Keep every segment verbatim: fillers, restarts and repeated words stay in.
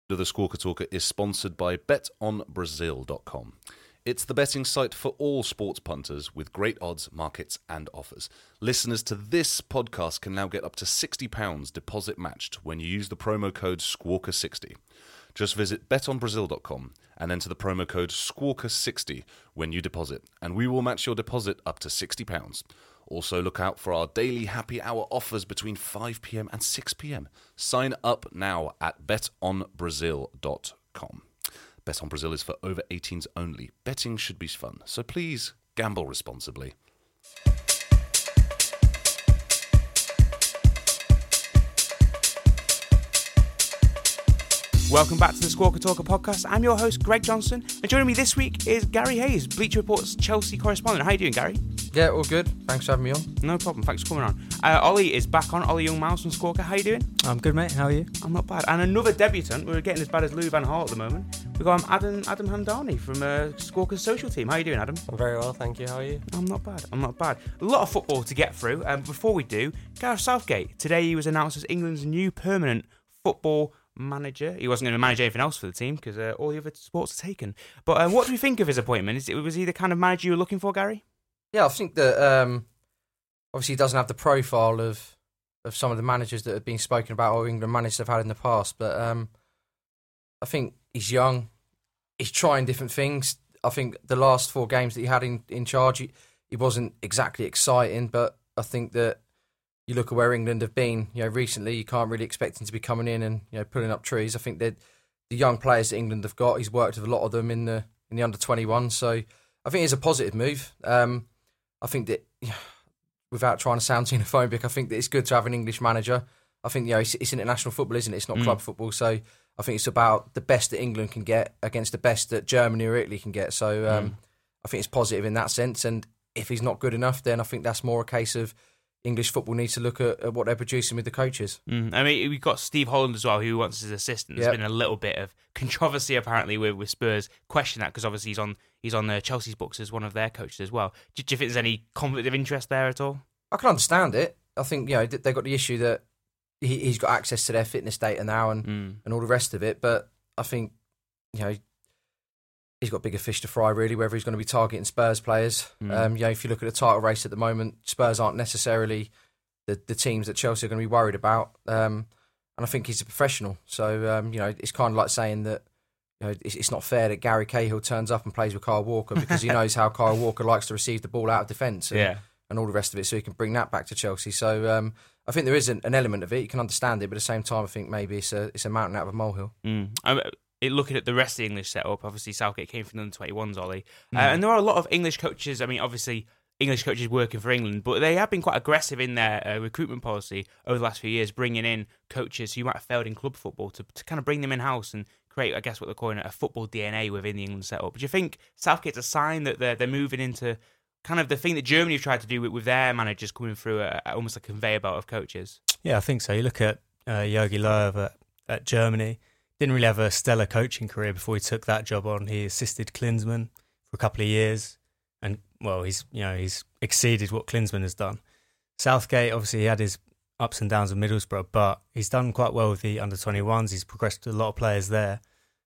The Squawker Talker is sponsored by bet on brazil dot com. It's the betting site for all sports punters with great odds, markets and offers. Listeners to this podcast can now get up to sixty pounds deposit matched when you use the promo code squawker sixty. Just visit bet on brazil dot com and enter the promo code squawker sixty when you deposit, and we will match your deposit up to sixty pounds. Also, look out for our daily happy hour offers between five p.m. and six p.m. Sign up now at bet on brazil dot com. Bet on Brazil is for over eighteens only. Betting should be fun, so please gamble responsibly. Welcome back to the Squawker Talker podcast. I'm your host, Greg Johnson, and joining me this week is Gary Hayes, Bleacher Report's Chelsea correspondent. How are you doing, Gary? Yeah, all good. Thanks for having me on. No problem. Thanks for coming on. Uh, Ollie is back on. Ollie Young-Miles from Squawker. How are you doing? I'm good, mate. How are you? I'm not bad. And another debutant. We're getting as bad as Louis van Gaal at the moment. We've got um, Adam Adam Hamdani from uh, Squawker's social team. How are you doing, Adam? I'm very well, thank you. How are you? I'm not bad. I'm not bad. A lot of football to get through. Um, before we do, Gareth Southgate. Today he was announced as England's new permanent football manager. He wasn't going to manage anything else for the team because uh, all the other sports are taken. But um, what do we think of his appointment? Is it, was he the kind of manager you were looking for, Gary? Yeah, I think that um, obviously he doesn't have the profile of of some of the managers that have been spoken about or England managers have had in the past. But um, I think he's young. He's trying different things. I think the last four games that he had in, in charge, he, he wasn't exactly exciting. But I think that you look at where England have been, you know, recently, you can't really expect him to be coming in and, you know, pulling up trees. I think that the young players that England have got, he's worked with a lot of them in the in the under twenty-one. So I think it's a positive move. Um, I think that, without trying to sound xenophobic, I think that it's good to have an English manager. I think, you know, it's, it's international football, isn't it? It's not mm. club football. So I think it's about the best that England can get against the best that Germany or Italy can get. So um, mm. I think it's positive in that sense. And if he's not good enough, then I think that's more a case of English football needs to look at, at what they're producing with the coaches. Mm. I mean, we've got Steve Holland as well, who wants his assistant. There's yep. been a little bit of controversy apparently with, with Spurs. Question that because obviously he's on he's on uh, Chelsea's books as one of their coaches as well. Do, do you think there's any conflict of interest there at all? I can understand it. I think, you know, they've got the issue that he, he's got access to their fitness data now and, mm. and all the rest of it. But I think, you know, he's got bigger fish to fry, really, whether he's going to be targeting Spurs players. Mm. Um, you know, if you look at the title race at the moment, Spurs aren't necessarily the, the teams that Chelsea are going to be worried about. Um, and I think he's a professional. So, um, you know, it's kind of like saying that, you know, it's, it's not fair that Gary Cahill turns up and plays with Kyle Walker because he knows how Kyle Walker likes to receive the ball out of defence and, yeah. and all the rest of it, so he can bring that back to Chelsea. So um, I think there is an, an element of it. You can understand it, but at the same time, I think maybe it's a it's a mountain out of a molehill. Mm. I, it, looking at the rest of the English setup, obviously Southgate came from the under twenty-ones, Ollie. Mm. Uh, and there are a lot of English coaches, I mean, obviously English coaches working for England, but they have been quite aggressive in their uh, recruitment policy over the last few years, bringing in coaches who might have failed in club football to, to kind of bring them in-house and create, I guess, what they're calling a football D N A within the England setup. Do you think Southgate's a sign that they're, they're moving into kind of the thing that Germany have tried to do with, with their managers coming through a, a, almost a conveyor belt of coaches? Yeah, I think so. You look at uh, Jogi Löw at, at Germany, didn't really have a stellar coaching career before he took that job on. He assisted Klinsmann for a couple of years, and well, he's you know he's exceeded what Klinsmann has done. Southgate, obviously, he had his ups and downs with Middlesbrough, but he's done quite well with the under twenty-ones. He's progressed a lot of players there.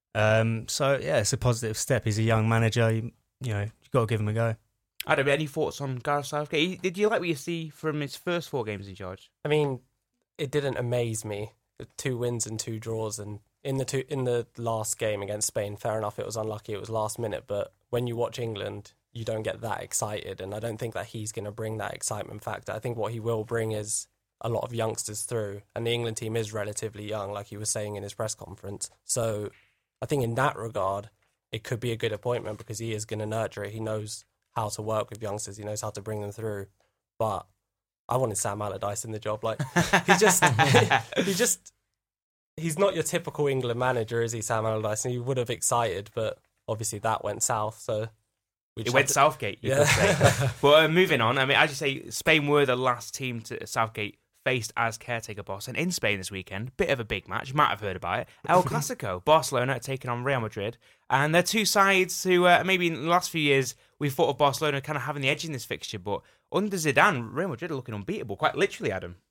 Um, so yeah, it's a positive step. He's a young manager. You, you know, you've got to give him a go. Adam, any thoughts on Gareth Southgate? Did you like what you see from his first four games in charge? I mean, it didn't amaze me. Two wins and two draws, and in the two in the last game against Spain, fair enough, it was unlucky, it was last minute, but when you watch England, you don't get that excited, and I don't think that he's going to bring that excitement factor. I think what he will bring is a lot of youngsters through, and the England team is relatively young, like he was saying in his press conference. So I think in that regard, it could be a good appointment because he is going to nurture it. He knows how to work with youngsters, he knows how to bring them through. But I wanted Sam Allardyce in the job. Like he just, he just, he's not your typical England manager, is he, Sam Allardyce? And he would have excited, but obviously that went south. So it went to Southgate, you yeah. could say. But uh, moving on, I mean, as you say, Spain were the last team to Southgate faced as caretaker boss, and in Spain this weekend, bit of a big match, you might have heard about it, El Clasico. Barcelona taking on Real Madrid, and they're two sides who uh, maybe in the last few years we thought of Barcelona kind of having the edge in this fixture, but under Zidane, Real Madrid are looking unbeatable, quite literally, Adam.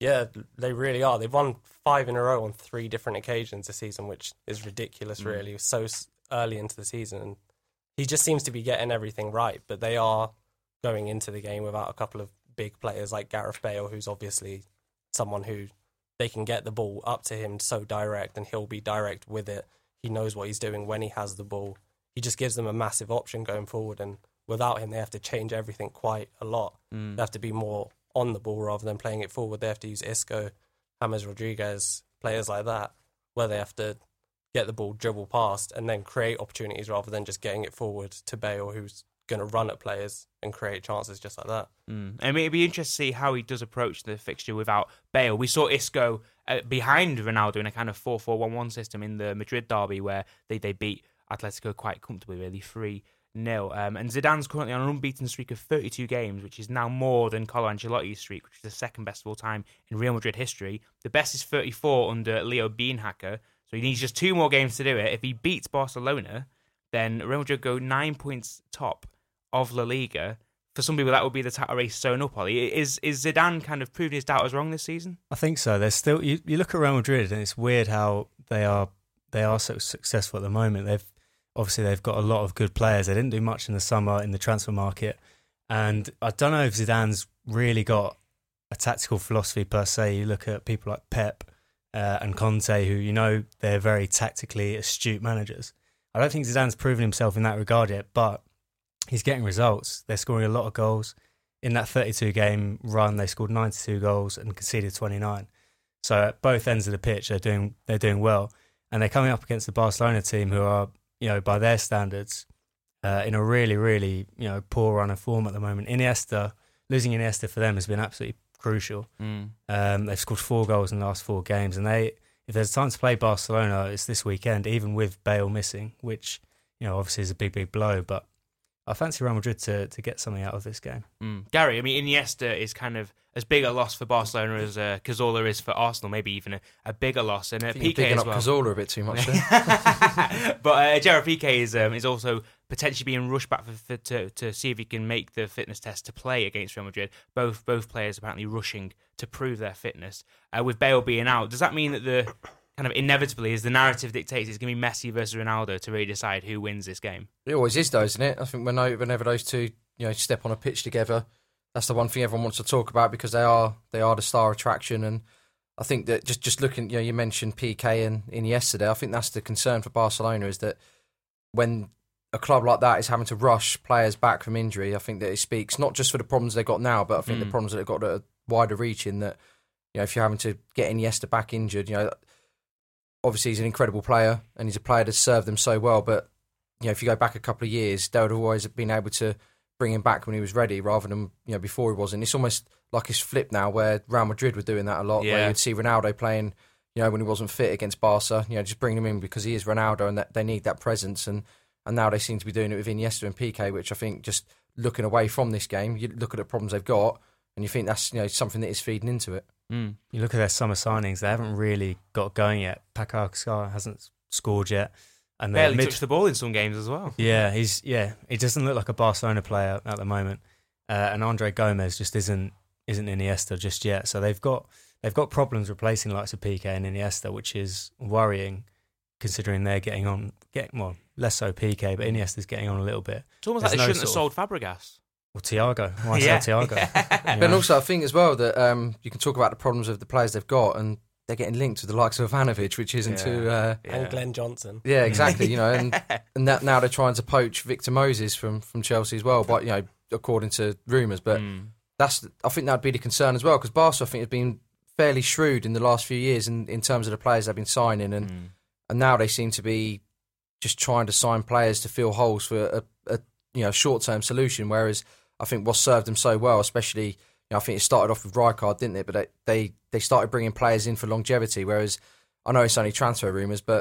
Yeah, they really are. They've won five in a row on three different occasions this season, which is ridiculous, Mm. really, so s- early into the season. And he just seems to be getting everything right, but they are going into the game without a couple of big players like Gareth Bale, who's obviously someone who they can get the ball up to him so direct, and he'll be direct with it. He knows what he's doing when he has the ball. He just gives them a massive option going forward, and without him, they have to change everything quite a lot. Mm. They have to be more on the ball rather than playing it forward. They have to use Isco, James Rodriguez, players like that, where they have to get the ball, dribble past, and then create opportunities rather than just getting it forward to Bale, who's going to run at players and create chances just like that. Mm. I mean, it'd be interesting to see how he does approach the fixture without Bale. We saw Isco uh, behind Ronaldo in a kind of four four one one system in the Madrid derby where they, they beat Atletico quite comfortably, really, three nil. Um, and Zidane's currently on an unbeaten streak of thirty-two games, which is now more than Carlo Ancelotti's streak, which is the second best of all time in Real Madrid history. The best is thirty-four under Leo Beenhakker, so he needs just two more games to do it. If he beats Barcelona, then Real Madrid go nine points top of La Liga. For some people, that would be the title race sewn up, Ollie. Is is Zidane kind of proving his doubters wrong this season? I think so. There's still you, you look at Real Madrid and it's weird how they are they are so successful at the moment. They've obviously they've got a lot of good players. They didn't do much in the summer in the transfer market, and I don't know if Zidane's really got a tactical philosophy per se. You look at people like Pep uh, and Conte, who you know they're very tactically astute managers. I don't think Zidane's proven himself in that regard yet, but he's getting results. They're scoring a lot of goals. In that thirty-two game run, they scored ninety-two goals and conceded twenty-nine. So at both ends of the pitch, they're doing they're doing well, and they're coming up against the Barcelona team, who are, you know, by their standards, uh, in a really really you know poor run of form at the moment. Iniesta, losing Iniesta for them has been absolutely crucial. Mm. Um, they've scored four goals in the last four games, and they if there's time to play Barcelona, it's this weekend, even with Bale missing, which you know obviously is a big big blow, but I fancy Real Madrid to, to get something out of this game. Mm. Gary, I mean, Iniesta is kind of as big a loss for Barcelona as uh, Cazorla is for Arsenal, maybe even a, a bigger loss. And uh, I think you're Piqué bigging as up well. Cazorla a bit too much there. But uh, Gerard Piqué is um, is also potentially being rushed back for, for, to to see if he can make the fitness test to play against Real Madrid. Both both players apparently rushing to prove their fitness. Uh, with Bale being out, does that mean that the kind of inevitably, as the narrative dictates, it's going to be Messi versus Ronaldo to really decide who wins this game? It always is, though, isn't it? I think when, whenever those two, you know, step on a pitch together, that's the one thing everyone wants to talk about because they are they are the star attraction. And I think that just, just looking, you know, you mentioned Piqué and Iniesta there. I think that's the concern for Barcelona is that when a club like that is having to rush players back from injury, I think that it speaks not just for the problems they've got now, but I think Mm. the problems that they've got that are wider reaching. That, you know, if you're having to get Iniesta back injured, you know. Obviously, he's an incredible player, and he's a player that's served them so well. But you know, if you go back a couple of years, they would have always been able to bring him back when he was ready, rather than you know before he wasn't. It's almost like it's flipped now, where Real Madrid were doing that a lot. Yeah. Where you'd see Ronaldo playing, you know, when he wasn't fit against Barca, you know, just bring him in because he is Ronaldo, and that they need that presence. And and now they seem to be doing it with Iniesta and Piqué, which I think just looking away from this game, you look at the problems they've got, and you think that's you know something that is feeding into it. Mm. You look at their summer signings; they haven't really got going yet. Paco Alcácer hasn't scored yet, and their Barely mid- touched the ball in some games as well. Yeah, he's yeah. He doesn't look like a Barcelona player at the moment, uh, and Andre Gomez just isn't isn't Iniesta just yet. So they've got they've got problems replacing the likes of Piqué and Iniesta, which is worrying, considering they're getting on. Getting well, less so Piqué, but Iniesta's getting on a little bit. It's almost There's like they no shouldn't have sort sold Fabregas. Or Thiago, why Yeah. sell Thiago? Yeah. You But know? also, I think as well that um, you can talk about the problems of the players they've got, and they're getting linked with the likes of Ivanovic, which isn't Yeah. too. Uh, And Glenn Johnson. yeah, exactly. You know, and and that now they're trying to poach Victor Moses from, from Chelsea as well. But you know, according to rumours, but Mm. that's I think that'd be the concern as well because Barca I think have been fairly shrewd in the last few years in, in terms of the players they've been signing, and Mm. and now they seem to be just trying to sign players to fill holes for a, a you know short term solution. Whereas I think what served them so well, especially you know, I think it started off with Rijkaard, didn't it? But they, they they started bringing players in for longevity. Whereas I know it's only transfer rumours, but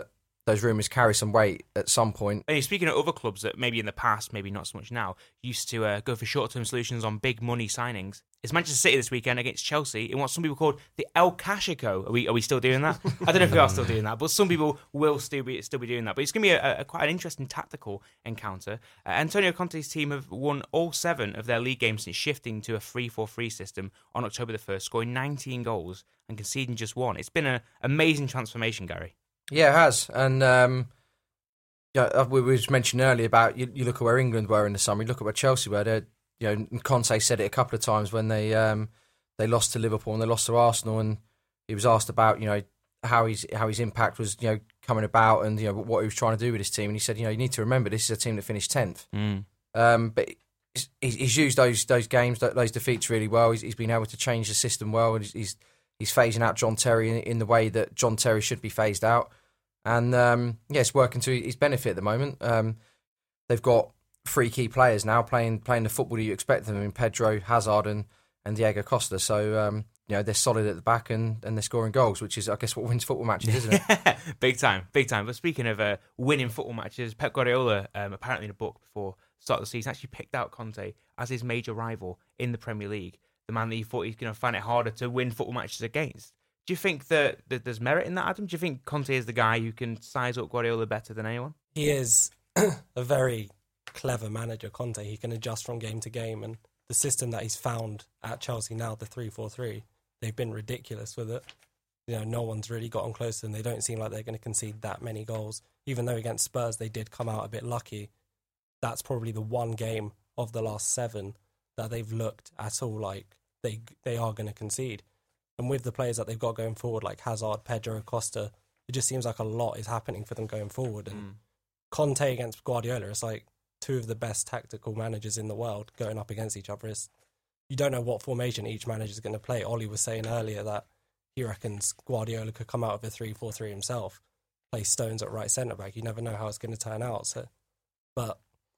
those rumours carry some weight at some point. Hey, speaking of other clubs that maybe in the past, maybe not so much now, used to uh, go for short-term solutions on big money signings, it's Manchester City this weekend against Chelsea in what some people call the El Clasico. Are we are we still doing that? I don't know if we are still doing that, but some people will still be still be doing that. But it's going to be a, a quite an interesting tactical encounter. Uh, Antonio Conte's team have won all seven of their league games since shifting to a three four three system on October the first, scoring nineteen goals and conceding just one. It's been an amazing transformation, Gary. Yeah, it has. And um, yeah, we was mentioned earlier about you, you look at where England were in the summer, you look at where Chelsea were. They're, you know, Conte said it a couple of times when they um, they lost to Liverpool and they lost to Arsenal, and he was asked about, you know, how his how his impact was, you know, coming about, and, you know, what he was trying to do with his team. And he said, you know, you need to remember this is a team that finished tenth. Mm. Um, but he's, he's used those those games, those defeats really well. He's, he's been able to change the system well, and he's he's phasing out John Terry in, in the way that John Terry should be phased out. And um, yeah, it's working to his benefit at the moment. Um, they've got three key players now playing playing the football that you expect them in: Pedro, Hazard, and, and Diego Costa. So um, you know, they're solid at the back and, and they're scoring goals, which is, I guess, what wins football matches, isn't it? Big time, big time. But speaking of uh, winning football matches, Pep Guardiola, um, apparently in a book before the start of the season, actually picked out Conte as his major rival in the Premier League, the man that he thought he's going to find it harder to win football matches against. Do you think that, that there's merit in that, Adam? Do you think Conte is the guy who can size up Guardiola better than anyone? He is a very clever manager, Conte. He can adjust from game to game, and the system that he's found at Chelsea now, the three four three, they've been ridiculous with it. You know, no one's really gotten close to them. They don't seem like they're going to concede that many goals. Even though against Spurs they did come out a bit lucky, that's probably the one game of the last seven that they've looked at all like they they are going to concede. And with the players that they've got going forward, like Hazard, Pedro, Costa, it just seems like a lot is happening for them going forward. And mm. Conte against Guardiola, it's like two of the best tactical managers in the world going up against each other. It's, you don't know what formation each manager is going to play. Ollie was saying earlier that he reckons Guardiola could come out of a three four three himself, play Stones at right centre-back. You never know how it's going to turn out. So, But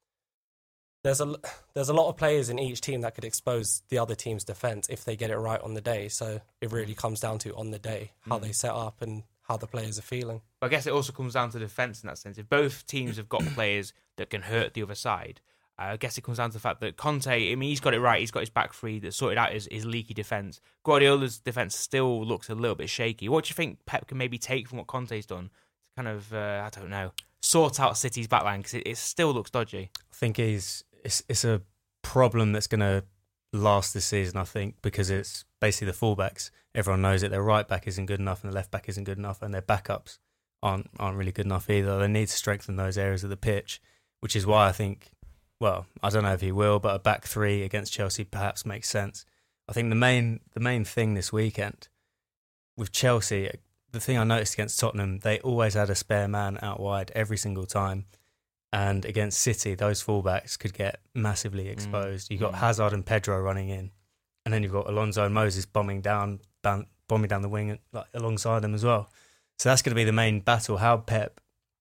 there's a, there's a lot of players in each team that could expose the other team's defence if they get it right on the day. So it really comes down to on the day, how mm. they set up and how the players are feeling. But I guess it also comes down to defence in that sense. If both teams have got players that can hurt the other side, uh, I guess it comes down to the fact that Conte, I mean, he's got it right. He's got his back three that sorted out his, his leaky defence. Guardiola's defence still looks a little bit shaky. What do you think Pep can maybe take from what Conte's done to kind of, uh, I don't know, sort out City's backline? Because it, it still looks dodgy. I think he's it's, it's a problem that's going to last this season, I think, because it's basically the fullbacks. Everyone knows it. Their right back isn't good enough and the left back isn't good enough, and their backups aren't aren't really good enough either. They need to strengthen those areas of the pitch, which is why I think, well, I don't know if he will, but a back three against Chelsea perhaps makes sense. I think the main the main thing this weekend with Chelsea, the thing I noticed against Tottenham, they always had a spare man out wide every single time. And against City, those fullbacks could get massively exposed. Mm. You've got mm. Hazard and Pedro running in, and then you've got Alonso and Moses bombing down, down bombing down the wing like, alongside them as well. So that's going to be the main battle, how Pep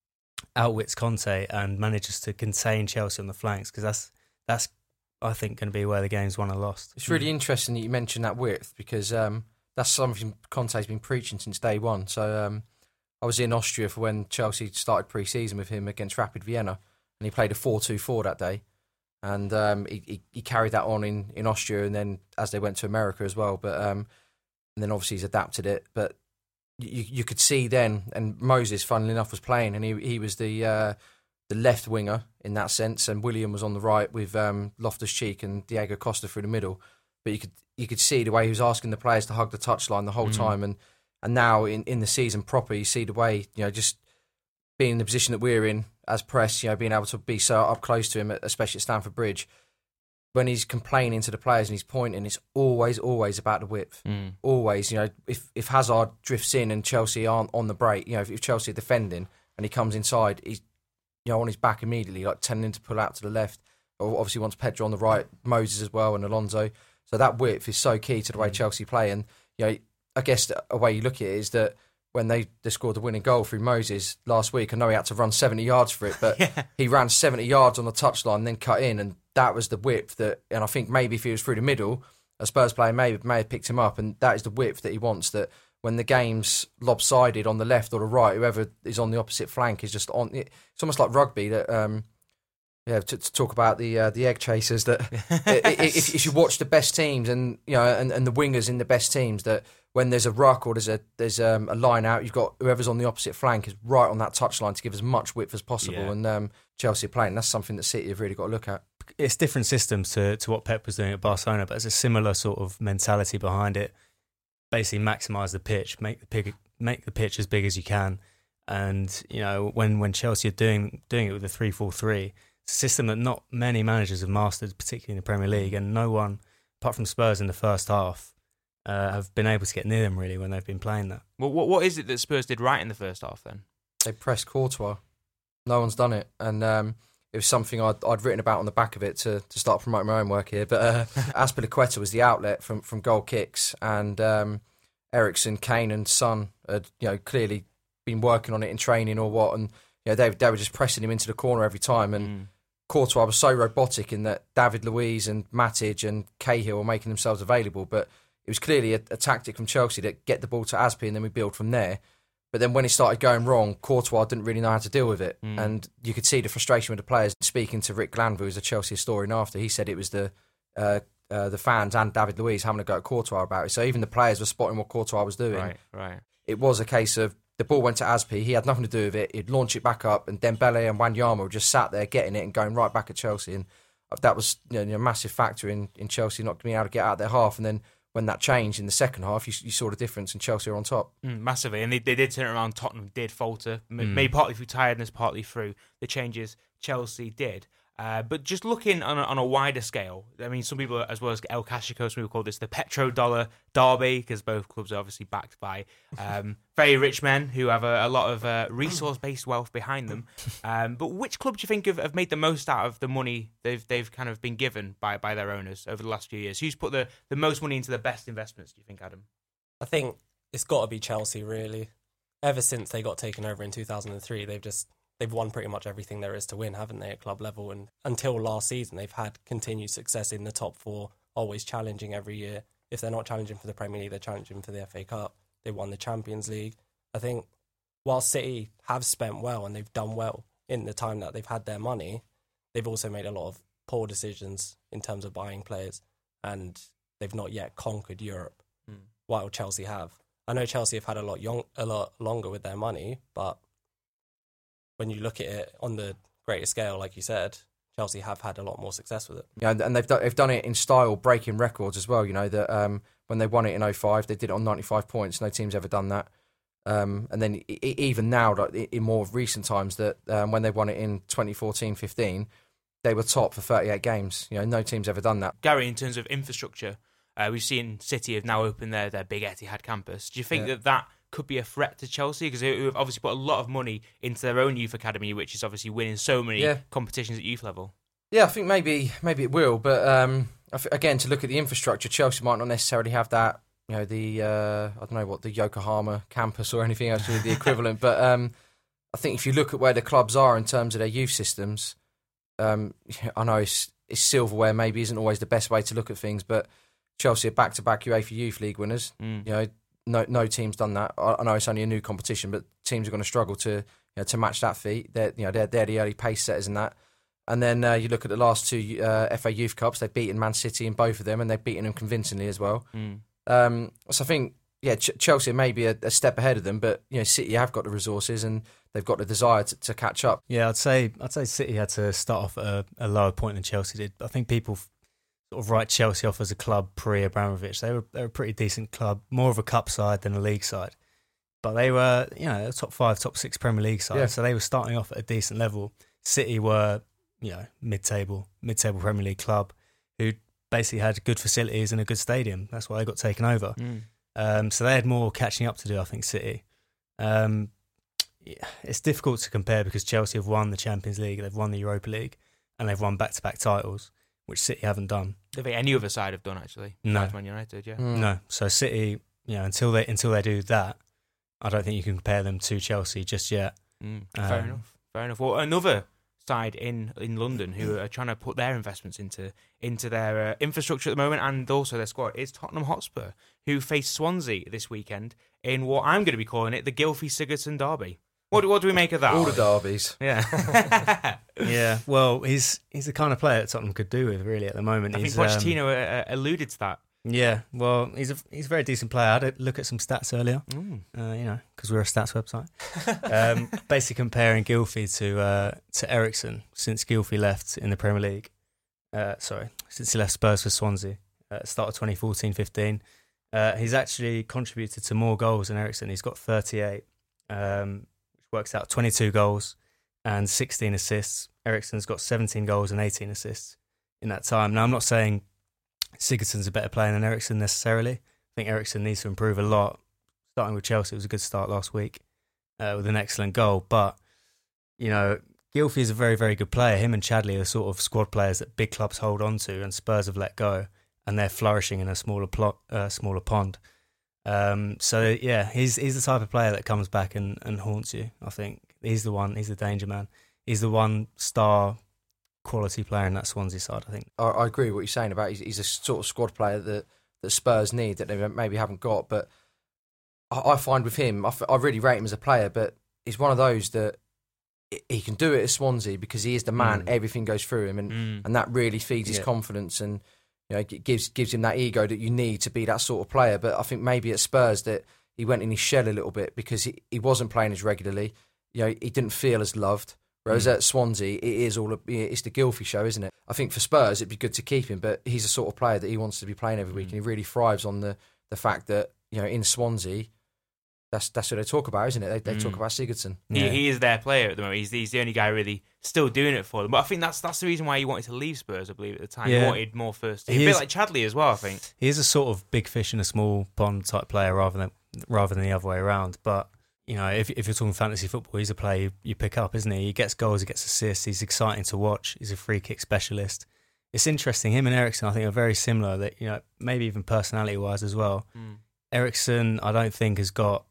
outwits Conte and manages to contain Chelsea on the flanks, because that's, that's I think, going to be where the game's won or lost. It's really mm. interesting that you mentioned that width, because um, that's something Conte's been preaching since day one. So um, I was in Austria for when Chelsea started pre-season with him against Rapid Vienna, and he played a four two four that day. And um, he, he he carried that on in, in Austria, and then as they went to America as well. But um, and then obviously he's adapted it. But you you could see then, and Moses, funnily enough, was playing, and he he was the uh, the left winger in that sense, and William was on the right with um, Loftus-Cheek and Diego Costa through the middle. But you could you could see the way he was asking the players to hug the touchline the whole mm. time, and and now in, in the season proper, you see the way, you know, just being in the position that we're in as press, you know, being able to be so up close to him, especially at Stamford Bridge, when he's complaining to the players and he's pointing, it's always, always about the width. Mm. Always, you know, if, if Hazard drifts in and Chelsea aren't on the break, you know, if, if Chelsea are defending and he comes inside, he's, you know, on his back immediately, like telling him to pull out to the left. Or obviously wants Pedro on the right, Moses as well, and Alonso. So that width is so key to the way mm. Chelsea play. And, you know, I guess a way you look at it is that when they, they scored the winning goal through Moses last week, I know he had to run seventy yards for it, but yeah. he ran seventy yards on the touchline and then cut in, and that was the width that, and I think maybe if he was through the middle, a Spurs player may, may have picked him up, and that is the width that he wants, that when the game's lopsided on the left or the right, whoever is on the opposite flank is just on. It's almost like rugby that. Um, Yeah, to, to talk about the uh, the egg chasers, that if, if you watch the best teams and you know and, and the wingers in the best teams, that when there's a ruck or there's a there's um, a line out, you've got whoever's on the opposite flank is right on that touchline to give as much width as possible. Yeah. And um, Chelsea are playing. That's something that City have really got to look at. It's different systems to, to what Pep was doing at Barcelona, but it's a similar sort of mentality behind it. Basically, maximise the pitch, make the pig, make the pitch as big as you can, and you know when, when Chelsea are doing doing it with a three four three. It's a system that not many managers have mastered, particularly in the Premier League, and no one, apart from Spurs in the first half, uh, have been able to get near them really when they've been playing that. Well, what what is it that Spurs did right in the first half then? They pressed Courtois. No one's done it, and um, it was something I'd, I'd written about on the back of it to, to start promoting my own work here. But uh, Azpilicueta was the outlet from, from goal kicks, and um, Eriksen, Kane, and Son had you know clearly been working on it in training or what, and you know they they were just pressing him into the corner every time, and. Mm. Courtois was so robotic in that David Luiz and Matic and Cahill were making themselves available, but it was clearly a, a tactic from Chelsea to get the ball to Azpi and then we build from there. But then when it started going wrong, Courtois didn't really know how to deal with it. Mm. And you could see the frustration with the players. Speaking to Rick Glanville, who's a Chelsea historian after, he said it was the uh, uh, the fans and David Luiz having a go at Courtois about it. So even the players were spotting what Courtois was doing. Right, right. It was a case of the ball went to Azpi, he had nothing to do with it, he'd launch it back up, and Dembele and Wanyama were just sat there getting it and going right back at Chelsea. And that was you know, a massive factor in, in Chelsea not being able to get out of their half. And then when that changed in the second half, you, you saw the difference and Chelsea were on top. Mm, massively. And they, they did turn it around. Tottenham did falter, mm. maybe partly through tiredness, partly through the changes Chelsea did. Uh, but just looking on a, on a wider scale, I mean, some people, as well as El Clasico, some people call this the petrodollar derby, because both clubs are obviously backed by um, very rich men who have a, a lot of uh, resource-based wealth behind them. Um, but which club do you think have, have made the most out of the money they've they've kind of been given by, by their owners over the last few years? Who's put the, the most money into the best investments, do you think, Adam? I think it's got to be Chelsea, really. Ever since they got taken over in two thousand three, they've just... They've won pretty much everything there is to win, haven't they, at club level? And until last season, they've had continued success in the top four, always challenging every year. If they're not challenging for the Premier League, they're challenging for the F A Cup. They won the Champions League. I think while City have spent well and they've done well in the time that they've had their money, they've also made a lot of poor decisions in terms of buying players, and they've not yet conquered Europe, mm. while Chelsea have. I know Chelsea have had a lot, young, a lot longer with their money, but when you look at it on the greater scale, like you said, Chelsea have had a lot more success with it. Yeah, and they've done, they've done it in style, breaking records as well. You know that um, when they won it in oh five, they did it on ninety-five points. No team's ever done that. Um, and then I- even now, like, in more recent times, that um, when they won it in twenty fourteen fifteen, they were top for thirty-eight games. You know, no team's ever done that. Gary, in terms of infrastructure, uh, we've seen City have now opened their, their big Etihad campus. Do you think yeah. that that could be a threat to Chelsea? Because they've obviously put a lot of money into their own youth academy, which is obviously winning so many yeah. competitions at youth level. Yeah, I think maybe maybe it will. But um, again, to look at the infrastructure, Chelsea might not necessarily have that. You know, the uh, I don't know what the Yokohama campus or anything else, the equivalent. But um, I think if you look at where the clubs are in terms of their youth systems, um, I know it's, it's silverware maybe isn't always the best way to look at things, but Chelsea are back-to-back UEFA Youth League winners. Mm. You know, no no team's done that. I, I know it's only a new competition, but teams are going to struggle to you know, to match that feat. They're you know they're, they're the early pace setters in that. And then uh, you look at the last two uh, F A Youth Cups. They've beaten Man City in both of them, and they've beaten them convincingly as well. Mm. Um, so I think yeah, Ch- Chelsea may be a, a step ahead of them, but you know City have got the resources and they've got the desire to, to catch up. Yeah, I'd say I'd say City had to start off at a, a lower point than Chelsea did. I think people sort of write Chelsea off as a club pre-Abramovich. They were they were a pretty decent club, more of a cup side than a league side. But they were, you know, a top five, top six Premier League side, yeah. so they were starting off at a decent level. City were, you know, mid-table, mid-table Premier League club who basically had good facilities and a good stadium. That's why they got taken over. Mm. Um, so they had more catching up to do, I think, City. Um, yeah, it's difficult to compare because Chelsea have won the Champions League, they've won the Europa League, and they've won back-to-back titles, which City haven't done. I don't think any other side have done, actually. No. Man United, yeah. Mm. No. So City, you know, until they until they do that, I don't think you can compare them to Chelsea just yet. Mm. Um, fair enough. Fair enough. Well, another side in, in London who are trying to put their investments into into their uh, infrastructure at the moment and also their squad is Tottenham Hotspur, who face Swansea this weekend in what I'm going to be calling it the Gylfi Sigurdsson derby. What, what do we make of that? All the derbies. Yeah. Yeah, well, he's he's the kind of player that Tottenham could do with, really, at the moment. I think he's, um, Pochettino uh, alluded to that. Yeah, well, he's a he's a very decent player. I had a look at some stats earlier, Mm. uh, you know, because we're a stats website. um, basically comparing Gylfi to uh, to Ericsson since Gylfi left in the Premier League. Uh, sorry, since he left Spurs for Swansea at the start of twenty fourteen fifteen. Uh, he's actually contributed to more goals than Ericsson. He's got thirty-eight, um, which works out twenty-two goals and sixteen assists. Ericsson's got seventeen goals and eighteen assists in that time. Now, I'm not saying Sigurdsson's a better player than Ericsson necessarily. I think Ericsson needs to improve a lot. Starting with Chelsea, it was a good start last week uh, with an excellent goal. But, you know, Gylfi is a very, very good player. Him and Chadley are the sort of squad players that big clubs hold on to and Spurs have let go, and they're flourishing in a smaller plot, uh, smaller pond. Um, so, yeah, he's he's the type of player that comes back and, and haunts you, I think. He's the one. He's the danger man. He's the one star quality player in that Swansea side, I think. I, I agree with what you're saying about he's, he's a sort of squad player that, that Spurs need that they maybe haven't got. But I, I find with him, I, f- I really rate him as a player, but he's one of those that he can do it at Swansea because he is the man. Mm. Everything goes through him, and, Mm. and that really feeds his Yeah. confidence and you know gives gives him that ego that you need to be that sort of player. But I think maybe at Spurs that he went in his shell a little bit because he, he wasn't playing as regularly. You know, he didn't feel as loved. Whereas Mm. at Swansea, it is all a, it's the Gylfi show, isn't it? I think for Spurs, it'd be good to keep him, but he's the sort of player that he wants to be playing every week, Mm. and he really thrives on the, the fact that you know in Swansea, that's that's what they talk about, isn't it? They, they talk Mm. about Sigurdsson. He, Yeah. he is their player at the moment. He's, he's the only guy really still doing it for them. But I think that's that's the reason why he wanted to leave Spurs, I believe, at the time. He Yeah. wanted more first team. He A bit is- like Chadley as well, I think. He is a sort of big fish in a small pond type player rather than rather than the other way around. But, you know, if if you're talking fantasy football, he's a player you, you pick up, isn't he? He gets goals, he gets assists, he's exciting to watch, he's a free kick specialist. It's interesting, him and Ericsson, I think, are very similar, that, you know, maybe even personality-wise as well. Mm. Ericsson, I don't think, has got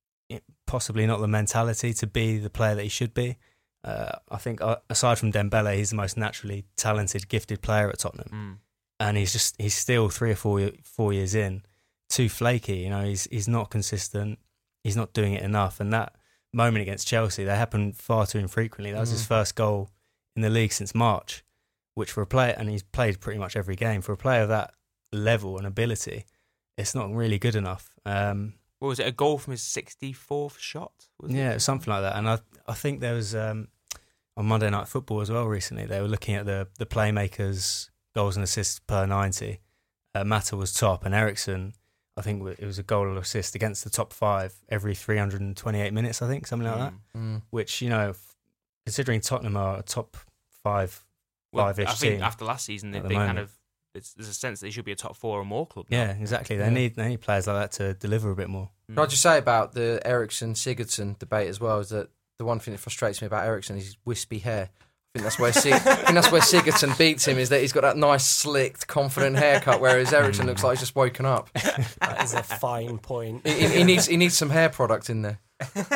possibly not the mentality to be the player that he should be. Uh, I think, uh, aside from Dembele, he's the most naturally talented, gifted player at Tottenham. Mm. And he's just he's still three or four four years in, too flaky. You know, he's he's not consistent. He's not doing it enough. And that moment against Chelsea, that happened far too infrequently. That was his Mm. first goal in the league since March, which for a player, and he's played pretty much every game, for a player of that level and ability, it's not really good enough. Um, What was it, a goal from his sixty-fourth shot? Was yeah, it? something like that. And I I think there was um, on Monday Night Football as well recently, they were looking at the the playmakers' goals and assists per ninety. Uh, Mata was top, and Ericsson, I think it was a goal or assist against the top five every three hundred twenty-eight minutes, I think, something like that. Mm. Mm. Which, you know, considering Tottenham are a top five, Well, five-ish I think team after last season, they, at the they kind moment. of it's, there's a sense that they should be a top four or more club. Now. yeah, exactly. They Yeah. need they need players like that to deliver a bit more. Mm. Can I just say about the Ericsson Sigurdsson debate as well is that the one thing that frustrates me about Ericsson is his wispy hair. I think that's where Sig- I think that's where Sigurdsson beats him, is that he's got that nice, slicked, confident haircut, whereas Ericsson looks like he's just woken up. That is a fine point. He, he- he needs he needs some hair product in there.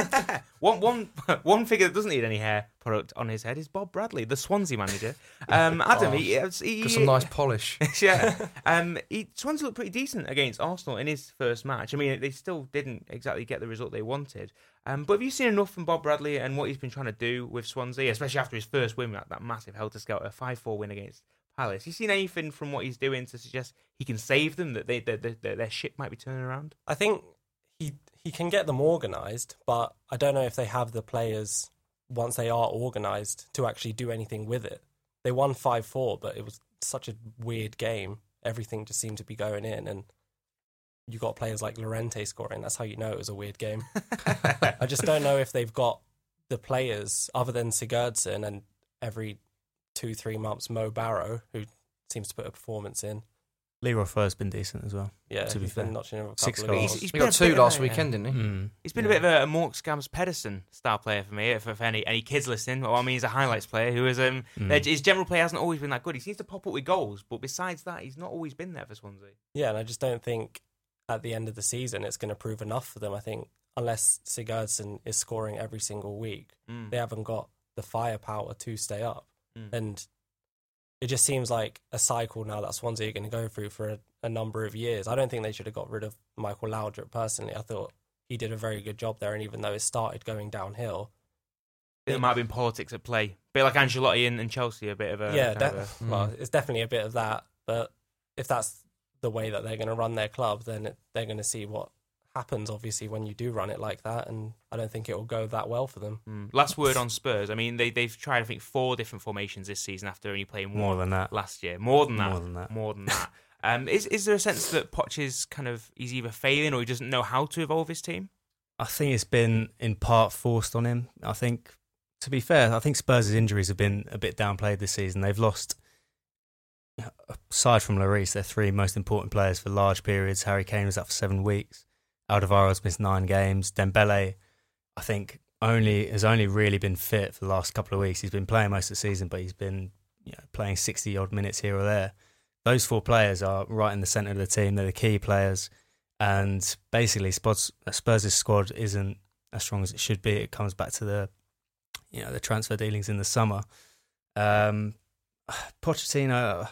one, one, one figure that doesn't need any hair product on his head is Bob Bradley, the Swansea manager. Um, Adam, Oh, he, he, Got some nice polish. yeah. Um, he, Swansea looked pretty decent against Arsenal in his first match. I mean, they still didn't exactly get the result they wanted. Um, but have you seen enough from Bob Bradley and what he's been trying to do with Swansea, especially after his first win, that, that massive helter-skelter five four win against Palace? You seen anything from what he's doing to suggest he can save them, that they, they, they, their ship might be turning around? I think he he can get them organised, but I don't know if they have the players, once they are organised, to actually do anything with it. They won five four, but it was such a weird game. Everything just seemed to be going in, and you got players like Llorente scoring. That's how you know it was a weird game. I just don't know if they've got the players, other than Sigurdsson and every two, three months Mo Barrow, who seems to put a performance in. Leroy Fur's been decent as well. Yeah, To be he's been fair. notching in a couple Six of goals. goals. He's- he's He been got a two bit last of a- weekend, didn't he? Mm. He's been a bit of a, a Mork Scams Pedersen style player for me. If, if any any kids listening, well, I mean, he's a highlights player who is um Mm. their- his general play hasn't always been that good. He seems to pop up with goals, but besides that, he's not always been there for Swansea. Yeah, and I just don't think at the end of the season it's going to prove enough for them. I think unless Sigurdsson is scoring every single week, Mm. they haven't got the firepower to stay up. Mm. And it just seems like a cycle now that Swansea are going to go through for a, a number of years. I don't think they should have got rid of Michael Laudrup personally. I thought he did a very good job there, and even though it started going downhill, There might have been politics at play. A bit like Ancelotti and, and Chelsea, a bit of a... yeah, kind that, of a- well, it's definitely a bit of that. But if that's the way that they're going to run their club, then it, they're going to see what happens, obviously, when you do run it like that. And I don't think it will go that well for them. Mm. Last word on Spurs. I mean, they, they've tried, I think, four different formations this season after only playing one More than that. last year. More than that. More than that. More than that. um, is, is there a sense that Poch is kind of... He's either failing or he doesn't know how to evolve his team? I think it's been in part forced on him. I think, to be fair, I think Spurs' injuries have been a bit downplayed this season. They've lost, aside from Lloris, their three most important players for large periods. Harry Kane was out for seven weeks. Alderweireld's missed nine games. Dembele, I think, only has only really been fit for the last couple of weeks. He's been playing most of the season, but he's been you know, playing sixty odd minutes here or there. Those four players are right in the centre of the team. They're the key players. And basically, Spurs, Spurs' squad isn't as strong as it should be. It comes back to the, you know, the transfer dealings in the summer. Um, Pochettino,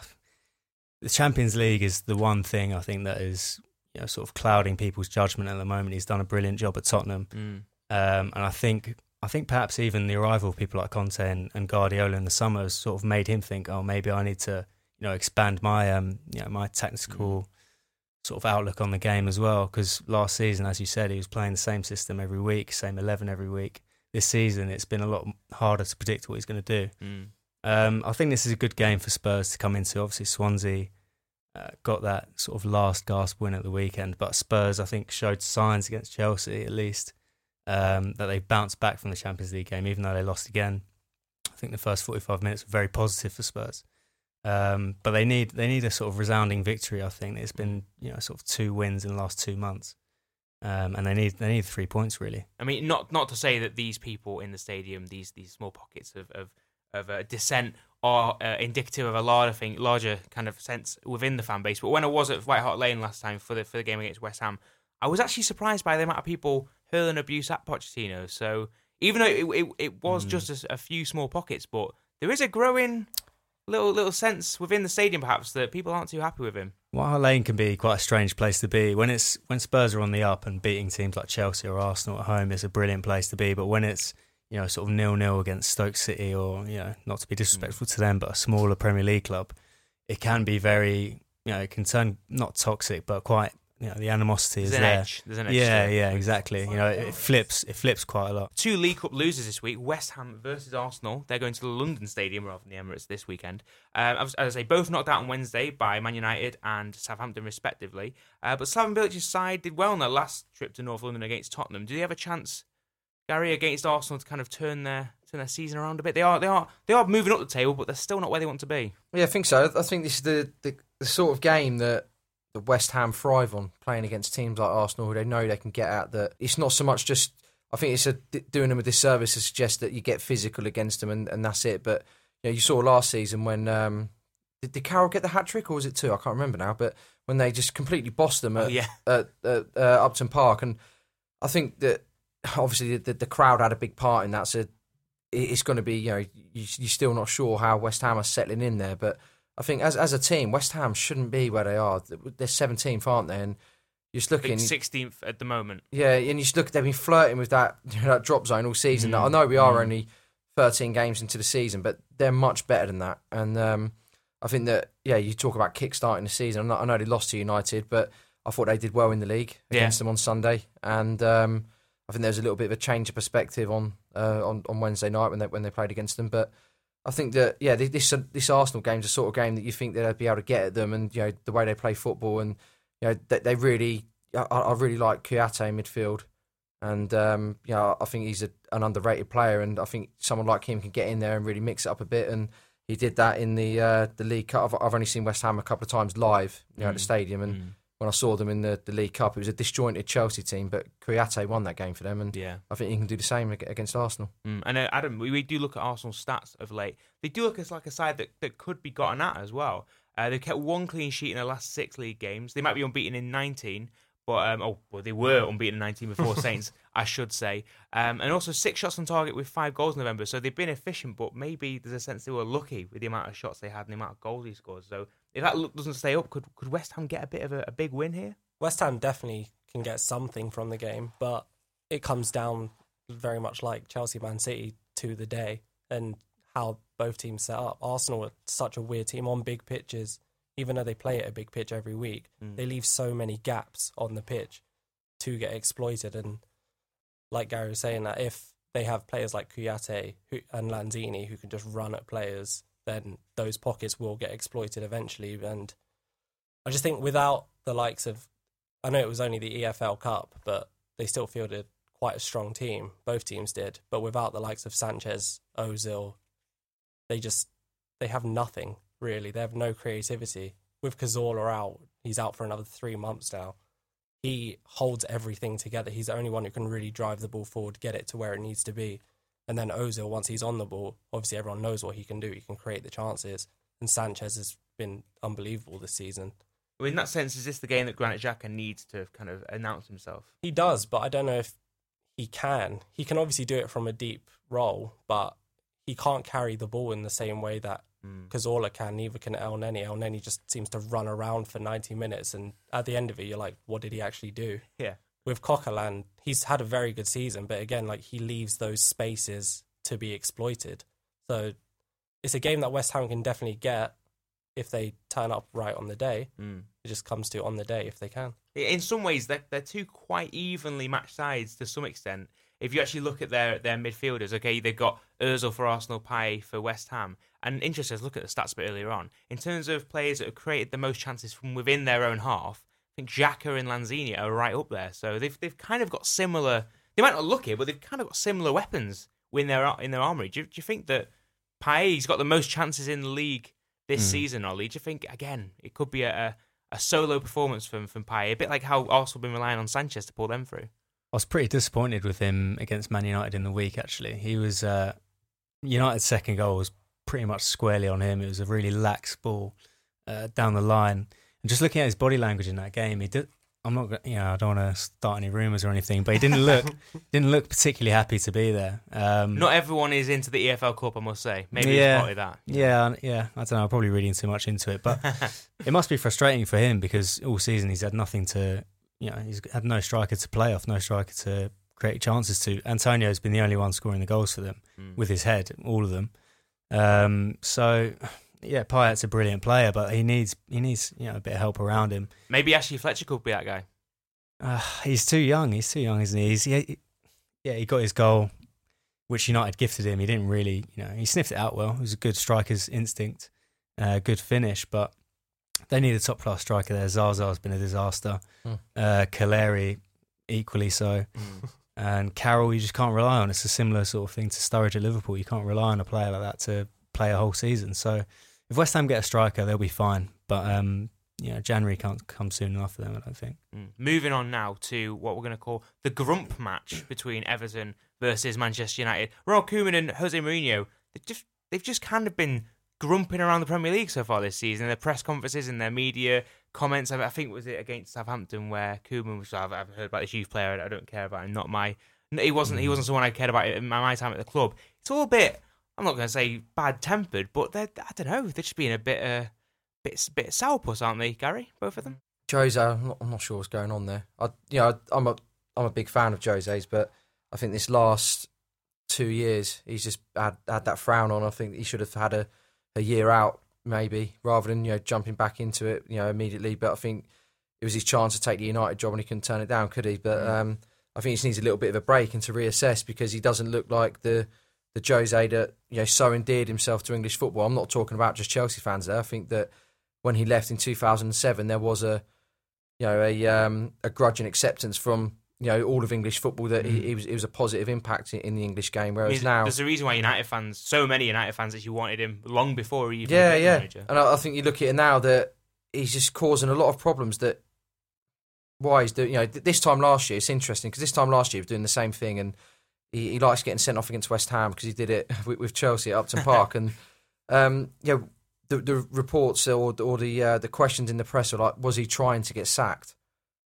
the Champions League is the one thing I think that is, you know, sort of clouding people's judgment at the moment. He's done a brilliant job at Tottenham, Mm. um, and I think, I think perhaps even the arrival of people like Conte and, and Guardiola in the summer has sort of made him think, oh, maybe I need to, you know, expand my, um, you know, my tactical. Mm. sort of outlook on the game as well, because last season, as you said, he was playing the same system every week, same eleven every week. This season, it's been a lot harder to predict what he's going to do. Mm. Um, I think this is a good game for Spurs to come into. Obviously, Swansea uh, got that sort of last gasp win at the weekend, but Spurs, I think, showed signs against Chelsea, at least, um, that they bounced back from the Champions League game, even though they lost again. I think the first forty-five minutes were very positive for Spurs. Um, but they need they need a sort of resounding victory. I think it's been you know sort of two wins in the last two months, um, and they need they need three points really. I mean, not not to say that these people in the stadium, these these small pockets of of, of uh, dissent, are uh, indicative of a larger thing, larger kind of sense within the fan base. But when I was at White Hart Lane last time for the for the game against West Ham, I was actually surprised by the amount of people hurling abuse at Pochettino. So even though it it, it was mm. just a, a few small pockets, but there is a growing little little sense within the stadium, perhaps, that people aren't too happy with him. White Hart Lane can be quite a strange place to be. When it's when Spurs are on the up and beating teams like Chelsea or Arsenal at home, it's a brilliant place to be. But when it's you know sort of nil-nil against Stoke City, or you know not to be disrespectful mm. to them, but a smaller Premier League club, it can be very you know it can turn not toxic, but quite you know the animosity There's is an there. Edge. There's an edge. Yeah, there. yeah, exactly. You know it, it flips it flips quite a lot. Two League Cup losers this week: West Ham versus Arsenal. They're going to the London Stadium rather than the Emirates this weekend. Um, as I say, both knocked out on Wednesday by Man United and Southampton, respectively. Uh, but Slaven Bilic's side did well on their last trip to North London against Tottenham. Do they have a chance, Gary, against Arsenal to kind of turn their turn their season around a bit? They are they are they are moving up the table, but they're still not where they want to be. Yeah, I think so. I think this is the the, the sort of game that the West Ham thrive on, playing against teams like Arsenal who they know they can get at. That it's not so much just, I think it's a, doing them a disservice to suggest that you get physical against them and, and that's it. But you know, you saw last season when um, did, did Carroll get the hat trick or was it two? I can't remember now. But when they just completely bossed them at, oh, yeah. at, at uh, Upton Park, and I think that obviously the, the crowd had a big part in that. So it's going to be, you know, you, you're still not sure how West Ham are settling in there, but I think as as a team, West Ham shouldn't be where they are. They're seventeenth, aren't they? And you're just looking sixteenth at the moment. Yeah, and you just look. They've been flirting with that, you know, that drop zone all season. Mm. I know we are mm. only thirteen games into the season, but they're much better than that. And um, I think that yeah, you talk about kick-starting the season. I know they lost to United, but I thought they did well in the league against yeah. them on Sunday. And um, I think there was a little bit of a change of perspective on uh, on, on Wednesday night when they when they played against them, but. I think that yeah, this this Arsenal game's a sort of game that you think they'd be able to get at them, and you know the way they play football, and you know they, they really, I, I really like Kouyaté in midfield, and um, you know I think he's a, an underrated player, and I think someone like him can get in there and really mix it up a bit, and he did that in the uh, the League Cup. I've, I've only seen West Ham a couple of times live, you know, mm. at the stadium, and. Mm. When I saw them in the, the League Cup, it was a disjointed Chelsea team, but Kouyaté won that game for them, and yeah. I think he can do the same against Arsenal. Mm. And uh, Adam, we, we do look at Arsenal's stats of late. They do look as like a side that, that could be gotten at as well. Uh, they've kept one clean sheet in their last six league games. They might be unbeaten in nineteen, But um, oh, well, they were unbeaten in nineteen before Saints, I should say. Um, and also six shots on target with five goals in November. So they've been efficient, but maybe there's a sense they were lucky with the amount of shots they had and the amount of goals they scored. So if that look doesn't stay up, could could West Ham get a bit of a, a big win here? West Ham definitely can get something from the game, but it comes down very much like Chelsea, Man City to the day and how both teams set up. Arsenal are such a weird team on big pitches. Even though they play at a big pitch every week, mm. they leave so many gaps on the pitch to get exploited. And like Gary was saying, that if they have players like Kouyaté who, and Lanzini who can just run at players, then those pockets will get exploited eventually. And I just think without the likes of, I know it was only the E F L Cup, but they still fielded quite a strong team. Both teams did. But without the likes of Sanchez, Ozil, they just, they have nothing. Really, they have no creativity. With Cazorla out, he's out for another three months now. He holds everything together. He's the only one who can really drive the ball forward, get it to where it needs to be. And then Ozil, once he's on the ball, obviously everyone knows what he can do. He can create the chances. And Sanchez has been unbelievable this season. Well, in that sense, is this the game that Granit Xhaka needs to kind of announce himself? He does, but I don't know if he can. He can obviously do it from a deep role, but he can't carry the ball in the same way that Cazorla mm. can, neither can El Neni. El Neni just seems to run around for ninety minutes, and at the end of it, you're like, what did he actually do? Yeah. With Coquelin, he's had a very good season, but again, like he leaves those spaces to be exploited. So it's a game that West Ham can definitely get if they turn up right on the day. Mm. It just comes to on the day if they can. In some ways, they're, they're two quite evenly matched sides to some extent. If you actually look at their, their midfielders, okay, they've got Ozil for Arsenal, Payet for West Ham. And interesting, look at the stats a bit earlier on. In terms of players that have created the most chances from within their own half, I think Xhaka and Lanzini are right up there. So they've they've kind of got similar. They might not look it, but they've kind of got similar weapons in their in their armory. Do you, do you think that Payet's got the most chances in the league this mm. season, Ollie? Do you think again it could be a, a solo performance from from Payet, a bit like how Arsenal have been relying on Sanchez to pull them through? I was pretty disappointed with him against Man United in the week, actually. He was, uh, United's second goal was pretty much squarely on him. It was a really lax ball uh, down the line. And just looking at his body language in that game, he did, I'm not, you know, I don't want to start any rumours or anything, but he didn't look didn't look particularly happy to be there. Um, not everyone is into the E F L Cup, I must say. Maybe yeah, it's part of that. Yeah, yeah, I don't know, I'm probably reading too much into it. But it must be frustrating for him because all season he's had nothing to... You know, he's had no striker to play off, no striker to create chances to. Antonio's been the only one scoring the goals for them mm. with his head, all of them. Um, so, yeah, Payet's a brilliant player, but he needs he needs you know a bit of help around him. Maybe Ashley Fletcher could be that guy. Uh, he's too young. He's too young, isn't he? He's, he? Yeah, he got his goal, which United gifted him. He didn't really, you know, he sniffed it out well. It was a good striker's instinct, uh, good finish, but. They need a top-class striker there. Zaza's been a disaster. Mm. Uh, Kaleri, equally so. Mm. And Carroll, you just can't rely on. It's a similar sort of thing to Sturridge at Liverpool. You can't rely on a player like that to play a whole season. So if West Ham get a striker, they'll be fine. But um, you know, January can't come soon enough for them, I don't think. Mm. Moving on now to what we're going to call the grump match between Everton versus Manchester United. Ronald Koeman and Jose Mourinho, they've just, they've just kind of been... grumping around the Premier League so far this season. Their press conferences and their media comments. I think was it against Southampton where Koeman was. I've, I've heard about this youth player. I don't care about him. Not my. He wasn't. He wasn't someone I cared about in my, my time at the club. It's all a bit. I'm not going to say bad tempered, but they're. I don't know. They're just being a bit. Uh, bit bit sourpuss, aren't they, Gary? Both of them. Jose, I'm not, I'm not sure what's going on there. I, you know, I'm a I'm a big fan of Jose's, but I think this last two years he's just had had that frown on. I think he should have had a. a year out, maybe, rather than, you know, jumping back into it, you know, immediately. But I think it was his chance to take the United job and he couldn't turn it down, could he? But mm. um, I think he just needs a little bit of a break and to reassess because he doesn't look like the the Jose that, you know, so endeared himself to English football. I'm not talking about just Chelsea fans there. I think that when he left in two thousand seven, there was a, you know, a um, a grudging acceptance from, you know, all of English football that mm. he, he was it was a positive impact in, in the English game. Whereas I mean, now there's a reason why United fans, so many United fans, actually wanted him long before he even yeah, yeah. manager. And I, I think you look at it now that he's just causing a lot of problems. That why he's doing, you know, this time last year it's interesting because this time last year he was doing the same thing, and he, he likes getting sent off against West Ham because he did it with, with Chelsea at Upton Park, and um, you know, the the reports or or the uh, the questions in the press are like, was he trying to get sacked?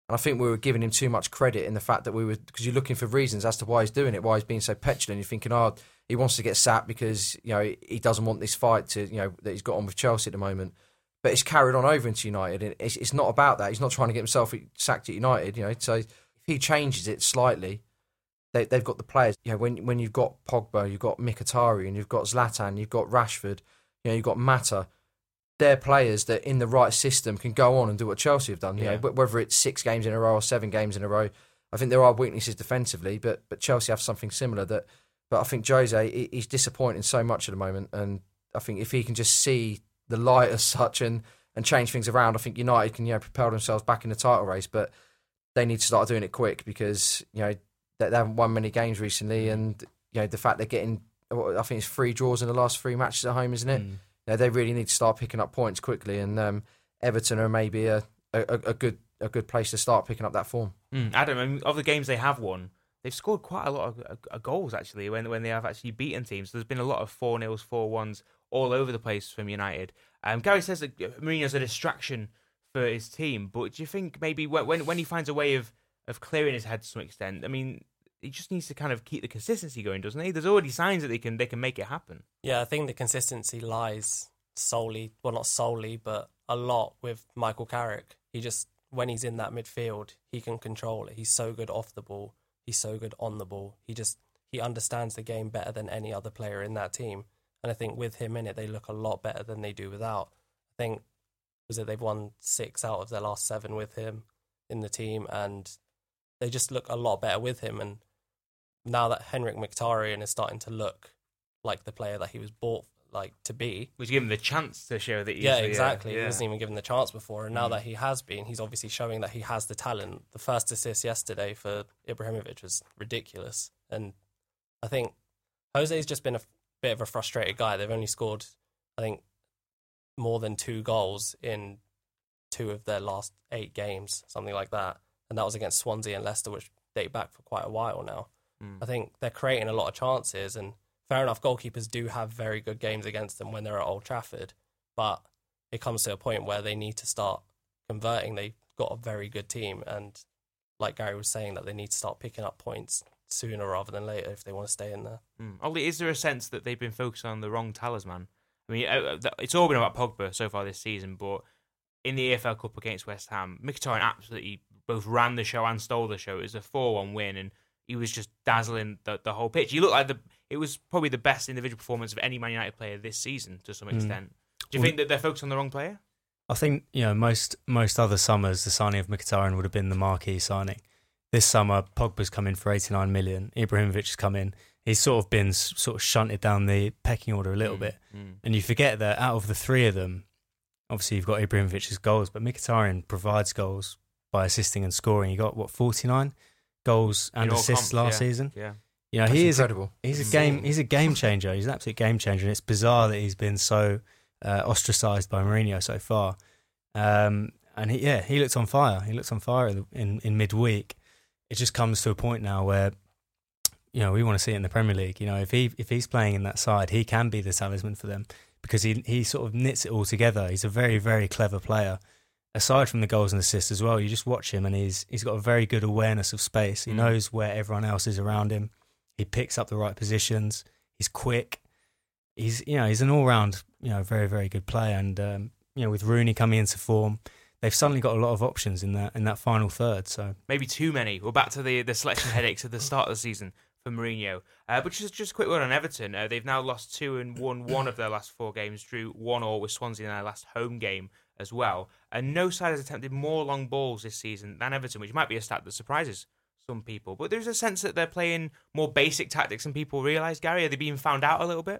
And I think we were giving him too much credit in the fact that we were, because you're looking for reasons as to why he's doing it, why he's being so petulant. You're thinking, oh, he wants to get sacked because, you know, he doesn't want this fight to, you know, that he's got on with Chelsea at the moment. But it's carried on over into United. And it's, it's not about that. He's not trying to get himself sacked at United, you know. So if he changes it slightly, they, they've got the players. You know, when when you've got Pogba, you've got Mkhitaryan, you've got Zlatan, you've got Rashford, you know, you've got Mata. They're players that in the right system can go on and do what Chelsea have done. You Yeah. know, whether it's six games in a row or seven games in a row, I think there are weaknesses defensively, but but Chelsea have something similar. That, but I think Jose he, he's disappointing so much at the moment, and I think if he can just see the light as such and, and change things around, I think United can you know propel themselves back in the title race. But they need to start doing it quick because you know they, they haven't won many games recently, and you know the fact they're getting I think it's three draws in the last three matches at home, isn't it? Mm. You know, they really need to start picking up points quickly, and um, Everton are maybe a, a, a good a good place to start picking up that form. Mm. Adam, I mean, of the games they have won, they've scored quite a lot of, of, of goals actually when when they have actually beaten teams. There's been a lot of four nils, four ones all over the place from United. Um, Gary says that Mourinho's a distraction for his team, but do you think maybe when when he finds a way of, of clearing his head to some extent, I mean, he just needs to kind of keep the consistency going, doesn't he? There's already signs that they can they can make it happen. Yeah, I think the consistency lies solely, well, not solely, but a lot with Michael Carrick. He just, when he's in that midfield, he can control it. He's so good off the ball. He's so good on the ball. He just, he understands the game better than any other player in that team. And I think with him in it, they look a lot better than they do without. I think, was it they've won six out of their last seven with him in the team, and they just look a lot better with him. And now that Henrik Mkhitaryan is starting to look like the player that he was bought like to be, Which give him the chance to show that he's yeah, the, uh, exactly. yeah. He wasn't even given the chance before, and now Mm. that he has been, he's obviously showing that he has the talent. The first assist yesterday for Ibrahimovic was ridiculous, and I think Jose's just been a f- bit of a frustrated guy. They've only scored, I think, more than two goals in two of their last eight games, something like that, and that was against Swansea and Leicester, which date back for quite a while now. Mm. I think they're creating a lot of chances, and fair enough, goalkeepers do have very good games against them when they're at Old Trafford, but it comes to a point where they need to start converting. They've got a very good team, and like Gary was saying, that they need to start picking up points sooner rather than later if they want to stay in there. Mm. Ollie, is there a sense that they've been focused on the wrong talisman? I mean, uh, th- it's all been about Pogba so far this season, but in the E F L Cup against West Ham, Mkhitaryan absolutely both ran the show and stole the show. It was a four one win, and he was just dazzling the, the whole pitch. He looked like the it was probably the best individual performance of any Man United player this season to some extent. Mm. Do you Well, think that they're focused on the wrong player? I think, you know, most most other summers, the signing of Mkhitaryan would have been the marquee signing. This summer, Pogba's come in for eighty-nine million. Ibrahimovic has come in. He's sort of been s- sort of shunted down the pecking order a little Mm, bit. mm. And you forget that out of the three of them, obviously you've got Ibrahimovic's goals, but Mkhitaryan provides goals by assisting and scoring. He got, what, forty-nine goals and In all assists comps, last yeah, season? Yeah. You know, That's he is a, incredible. he's a Insane. game he's a game changer. He's an absolute game changer, and it's bizarre that he's been so uh, ostracised by Mourinho so far. Um, and he, yeah, he looks on fire. He looks on fire in, in, in midweek. It just comes to a point now where, you know, we want to see it in the Premier League. You know, if he if he's playing in that side, he can be the talisman for them because he he sort of knits it all together. He's a very very clever player. Aside from the goals and assists as well, you just watch him and he's he's got a very good awareness of space. He Mm. knows where everyone else is around him. He picks up the right positions. He's quick. He's you know he's an all round you know very very good player. And um, you know with Rooney coming into form, they've suddenly got a lot of options in that in that final third. So Maybe too many. We're back to the, the selection headaches at the start of the season for Mourinho. Uh, but just just a quick word on Everton. Uh, they've now lost two and won one of their last four games. Drew one all with Swansea in their last home game as well. And no side has attempted more long balls this season than Everton, which might be a stat that surprises some people. But there's a sense that they're playing more basic tactics than people realise. Gary, are they being found out a little bit?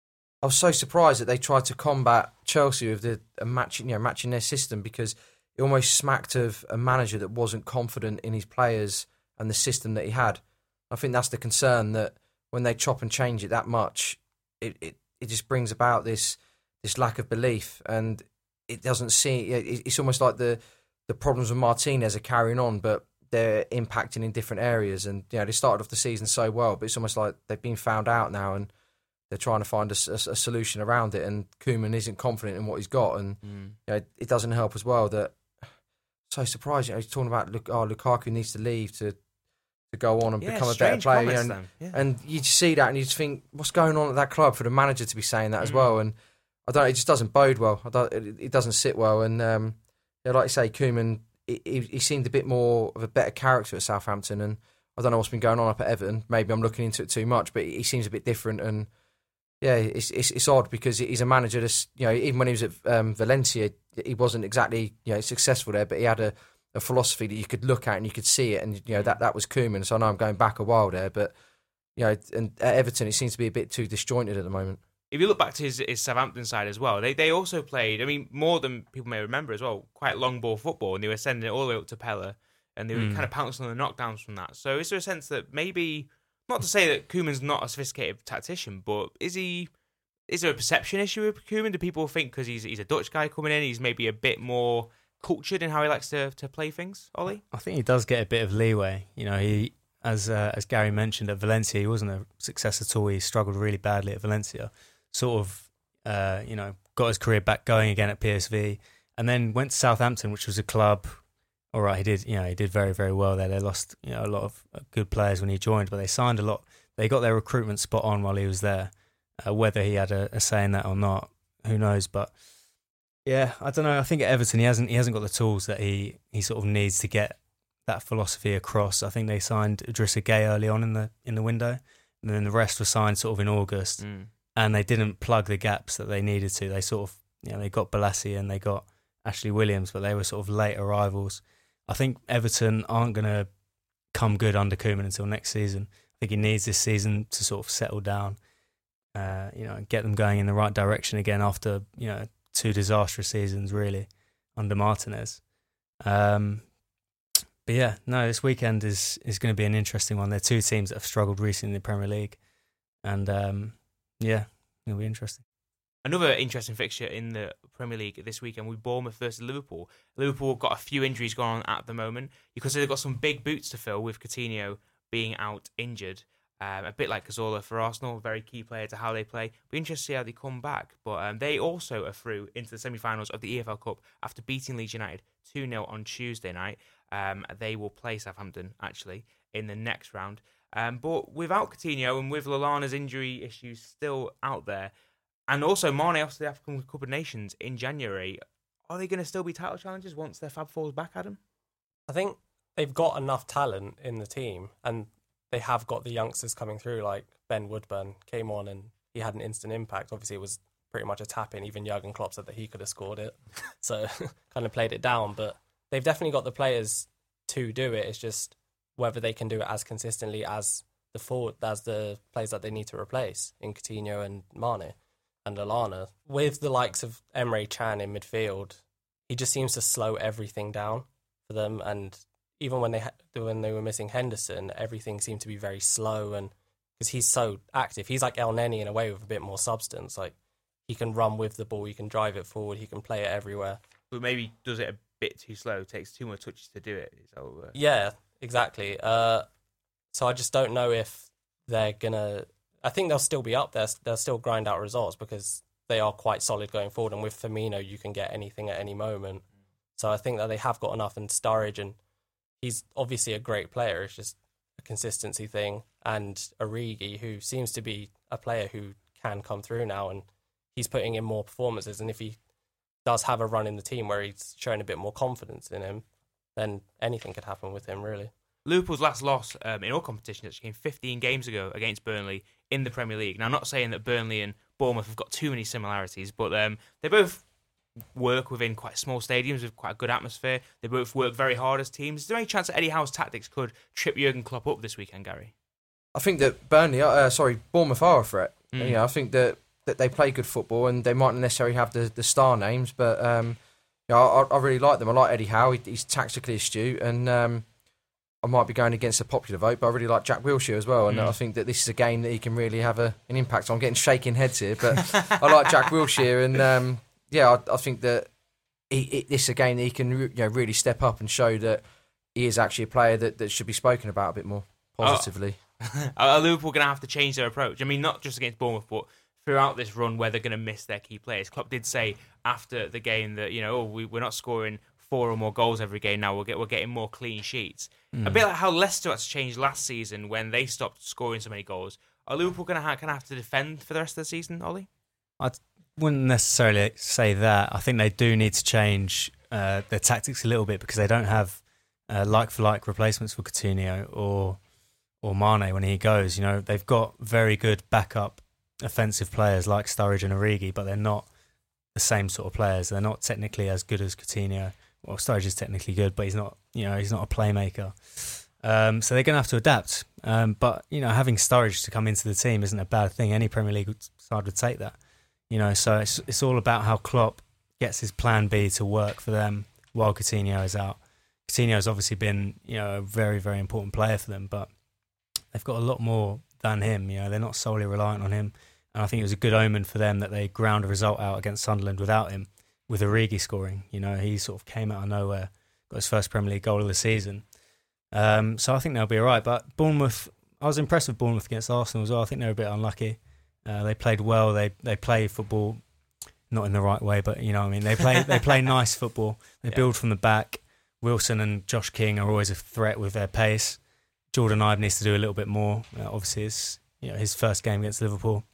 I was so surprised that they tried to combat Chelsea with the uh, matching, you know, matching their system because it almost smacked of a manager that wasn't confident in his players and the system that he had. I think that's the concern, that when they chop and change it that much, it, it, it just brings about this this lack of belief, and it doesn't see. It, it's almost like the the problems with Martinez are carrying on, but they're impacting in different areas. And you know, they started off the season so well, but it's almost like they've been found out now, and they're trying to find a, a, a solution around it. And Koeman isn't confident in what he's got, and Mm. you know, it doesn't help as well that so surprised. You know, he's talking about Luk- oh, Lukaku needs to leave to to go on and Yeah, become a better strange player. comments And, then. Yeah. and you just see that and you just think, what's going on at that club for the manager to be saying that as Mm. well? And I don't. It just doesn't bode well. I don't, it, it doesn't sit well. And um, yeah, like you say, Koeman, he, he, he seemed a bit more of a better character at Southampton. And I don't know what's been going on up at Everton. Maybe I'm looking into it too much, but he seems a bit different. And yeah, it's it's, it's odd because he's a manager that's, you know, even when he was at um, Valencia, he wasn't exactly, you know, successful there, but he had a, a philosophy that you could look at and you could see it, and you know that that was Koeman. So I know I'm going back a while there, but you know, and at Everton it seems to be a bit too disjointed at the moment. If you look back to his, his Southampton side as well, they they also played, I mean, more than people may remember as well, quite long ball football, and they were sending it all the way up to Pella, and they were Mm. kind of pouncing on the knockdowns from that. So is there a sense that maybe, not to say that Koeman's not a sophisticated tactician, but is he, is there a perception issue with Koeman? Do people think because he's he's a Dutch guy coming in, he's maybe a bit more cultured in how he likes to, to play things, Ollie? I think he does get a bit of leeway. You know, he as uh, as Gary mentioned at Valencia, he wasn't a success at all. He struggled really badly at Valencia. Sort of, uh, you know, got his career back going again at P S V, and then went to Southampton, which was a club. All right, he did, you know, he did very very well there. They lost, you know, a lot of good players when he joined, but they signed a lot. They got their recruitment spot on while he was there. Uh, whether he had a, a say in that or not, who knows? But yeah, I don't know. I think at Everton he hasn't he hasn't got the tools that he, he sort of needs to get that philosophy across. I think they signed Idrissa Gueye early on in the in the window, and then the rest were signed sort of in August, Mm. and they didn't plug the gaps that they needed to. They sort of, you know, they got Balassi and they got Ashley Williams, but they were sort of late arrivals. I think Everton aren't going to come good under Koeman until next season. I think he needs this season to sort of settle down, uh, you know, and get them going in the right direction again after, you know, two disastrous seasons really under Martinez. Um, but yeah, no, this weekend is is going to be an interesting one. They're two teams that have struggled recently in the Premier League, and um, yeah, it'll be interesting. Another interesting fixture in the Premier League this weekend with Bournemouth versus Liverpool. Liverpool have got a few injuries going on at the moment. You could say they've got some big boots to fill with Coutinho being out injured. Um, a bit like Cazorla for Arsenal, a very key player to how they play. Be interested to see how they come back. But um, they also are through into the semi-finals of the E F L Cup after beating Leeds United two nil on Tuesday night. Um, they will play Southampton, actually, in the next round. Um, but without Coutinho and with Lallana's injury issues still out there, and also Mane off to the African Cup of Nations in January, are they going to still be title challengers once their Fab falls back, Adam? I think they've got enough talent in the team, and they have got the youngsters coming through, like Ben Woodburn came on and he had an instant impact. Obviously, it was pretty much a tap-in. Even Jurgen Klopp said that he could have scored it. So kind of played it down. But they've definitely got the players to do it. It's just whether they can do it as consistently as the forward, as the players that they need to replace in Coutinho and Mane and Lallana. With the likes of Emre Can in midfield, he just seems to slow everything down for them. And even when they ha- when they were missing Henderson, everything seemed to be very slow, and because he's so active, he's like El Neni in a way with a bit more substance. Like he can run with the ball, he can drive it forward, he can play it everywhere. But maybe does it a bit too slow, takes too much touches to do it. So, uh... Yeah, exactly. Uh, so I just don't know if they're gonna. I think they'll still be up there. They'll still grind out results because they are quite solid going forward. And with Firmino, you can get anything at any moment. So I think that they have got enough in Sturridge, and he's obviously a great player. It's just a consistency thing. And Origi, who seems to be a player who can come through now, and he's putting in more performances. And if he does have a run in the team where he's showing a bit more confidence in him, then anything could happen with him, really. Liverpool's last loss um, in all competitions actually came fifteen games ago against Burnley in the Premier League. Now, I'm not saying that Burnley and Bournemouth have got too many similarities, but um, they both work within quite small stadiums with quite a good atmosphere. They both work very hard as teams. Is there any chance that Eddie Howe's tactics could trip Jurgen Klopp up this weekend, Gary? I think that Burnley, uh, sorry, Bournemouth are a threat. Mm. You know, I think that, that they play good football and they mightn't necessarily have the, the star names, but um, you know, I, I really like them. I like Eddie Howe. He, he's tactically astute, and um, I might be going against a popular vote, but I really like Jack Wilshere as well. And Mm. I think that this is a game that he can really have a, an impact on. I'm getting shaking heads here, but I like Jack Wilshere, and um, yeah, I, I think that he, he, this is a game that he can you know, really step up and show that he is actually a player that, that should be spoken about a bit more positively. Oh. Are Liverpool going to have to change their approach? I mean, not just against Bournemouth, but throughout this run where they're going to miss their key players. Klopp did say after the game that, you know, oh, we, we're not scoring four or more goals every game now. We'll get we're getting more clean sheets. Mm. A bit like how Leicester had to change last season when they stopped scoring so many goals. Are Liverpool going to ha- have to defend for the rest of the season, Ollie? I wouldn't necessarily say that. I think they do need to change uh, their tactics a little bit because they don't have uh, like-for-like replacements for Coutinho or or Mane when he goes. You know, they've got very good backup offensive players like Sturridge and Origi, but they're not the same sort of players. They're not technically as good as Coutinho. Well, Sturridge is technically good, but he's not. You know, he's not a playmaker. Um, so they're going to have to adapt. Um, but, you know, having Sturridge to come into the team isn't a bad thing. Any Premier League side would take that. You know, so it's it's all about how Klopp gets his plan B to work for them while Coutinho is out. Coutinho's obviously been, you know, a very, very important player for them, but they've got a lot more than him. You know, they're not solely reliant on him. And I think it was a good omen for them that they ground a result out against Sunderland without him, with Origi scoring. You know, he sort of came out of nowhere, got his first Premier League goal of the season. Um, so I think they'll be all right. But Bournemouth, I was impressed with Bournemouth against Arsenal as well. I think they were a bit unlucky. Uh, they played well. They they play football, not in the right way, but you know what I mean. They play they play nice football. They yeah. build from the back. Wilson and Josh King are always a threat with their pace. Jordan Ibe needs to do a little bit more. Uh, obviously, it's you know his first game against Liverpool.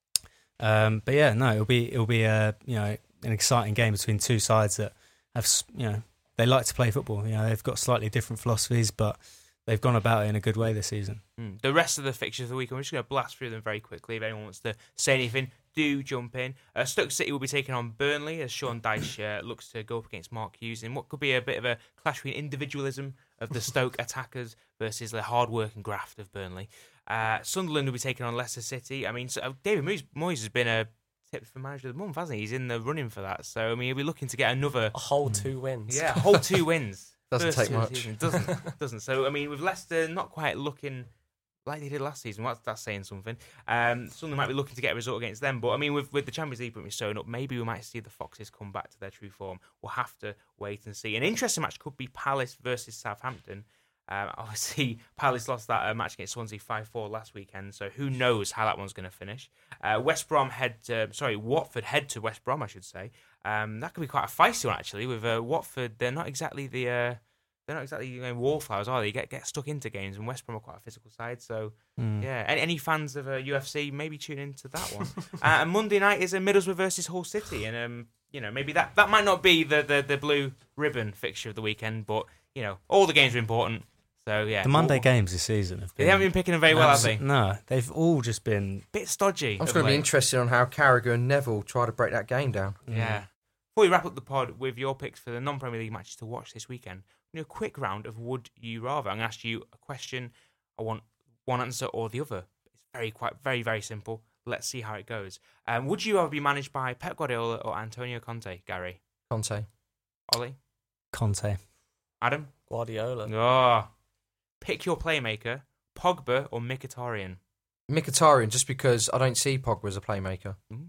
Um, but yeah, no, it'll be it'll be a you know an exciting game between two sides that have you know they like to play football. You know they've got slightly different philosophies, but they've gone about it in a good way this season. Mm. The rest of the fixtures of the week, I'm just going to blast through them very quickly. If anyone wants to say anything, do jump in. Uh, Stoke City will be taking on Burnley as Sean Dyche uh, looks to go up against Mark Hughes in what could be a bit of a clash between individualism of the Stoke attackers versus the hard work and graft of Burnley. Uh, Sunderland will be taking on Leicester City. I mean, so, uh, David Moyes, Moyes has been a tip for manager of the month, hasn't he? He's in the running for that. So, I mean, he'll be looking to get another... A whole two wins. Yeah, a whole two wins. Doesn't First take two much. Season. Doesn't, doesn't. So, I mean, with Leicester not quite looking like they did last season, well, that's saying something. Um, Sunderland might be looking to get a result against them. But, I mean, with, with the Champions League pretty showing up, maybe we might see the Foxes come back to their true form. We'll have to wait and see. An interesting match could be Palace versus Southampton. Um, obviously, Palace lost that uh, match against Swansea five four last weekend, so who knows how that one's going to finish. Uh, West Brom head to, sorry, Watford head to West Brom, I should say. Um, that could be quite a feisty one, actually, with uh, Watford. They're not exactly the... Uh, They're not exactly you know, wallflowers, are they? You get, get stuck into games, and West Brom are quite a physical side. So, mm. yeah. Any, any fans of uh, U F C, maybe tune into that one. uh, and Monday night is a Middlesbrough versus Hull City. And, um, you know, maybe that, that might not be the, the, the blue ribbon fixture of the weekend, but, you know, all the games are important. So, yeah. The Monday all, games this season have been... They haven't been picking them very well, have they? No, they've all just been... A bit stodgy. I'm just going to be interested on how Carragher and Neville try to break that game down. Yeah. Mm. Before we wrap up the pod with your picks for the non-Premier League matches to watch this weekend, we're going to do a quick round of Would You Rather. I'm going to ask you a question. I want one answer or the other. It's very, quite, very, very simple. Let's see how it goes. Um, would you rather be managed by Pep Guardiola or Antonio Conte, Gary? Conte. Ollie? Conte. Adam? Guardiola. Oh. Pick your playmaker, Pogba or Mkhitaryan? Mkhitaryan, just because I don't see Pogba as a playmaker. Mm.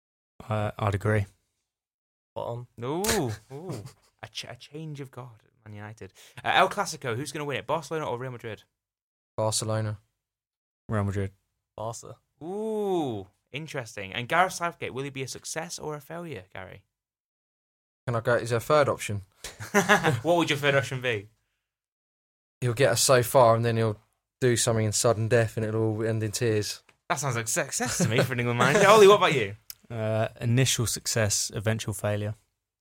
Uh, I'd agree. On. Ooh, ooh. a, ch- a change of guard at Man United. Uh, El Clasico, who's going to win it, Barcelona or Real Madrid? Barcelona. Real Madrid. Barca. Ooh, interesting. And Gareth Southgate, will he be a success or a failure, Gary? Can I go? Is there a third option? What would your third option be? He'll get us so far and then he'll do something in sudden death and it'll all end in tears. That sounds like success to me for an England manager. Ollie, what about you? Uh, initial success, eventual failure.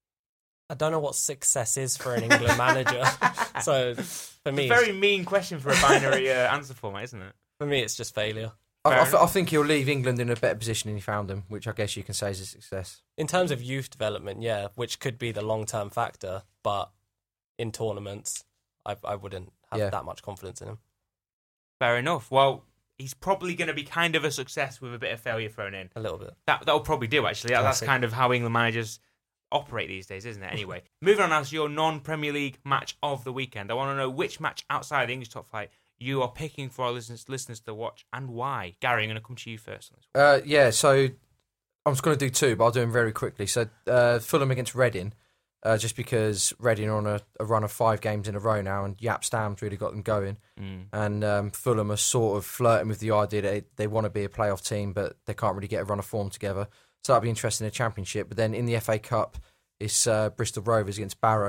I don't know what success is for an England manager. So for me, it's a very mean question for a binary uh, answer format, isn't it? For me, it's just failure. I, I, I think he'll leave England in a better position than he found them, which I guess you can say is a success. In terms of youth development, yeah, which could be the long-term factor, but in tournaments, I, I wouldn't have yeah. that much confidence in him. Fair enough. Well, he's probably going to be kind of a success with a bit of failure thrown in. A little bit. That, that'll probably do, actually. That, that's kind of how England managers operate these days, isn't it? Anyway, moving on now to your non-Premier League match of the weekend. I want to know which match outside the English top flight you are picking for our listeners, listeners to watch and why. Gary, I'm going to come to you first on this one. Uh, yeah, so I'm just going to do two, but I'll do them very quickly. So uh, Fulham against Reading, uh, just because Reading are on a, a run of five games in a row now, and Jaap Stam's really got them going. Mm. And um, Fulham are sort of flirting with the idea that they, they want to be a playoff team, but they can't really get a run of form together. So that'll be interesting in the Championship. But then in the F A Cup, it's uh, Bristol Rovers against Barrow.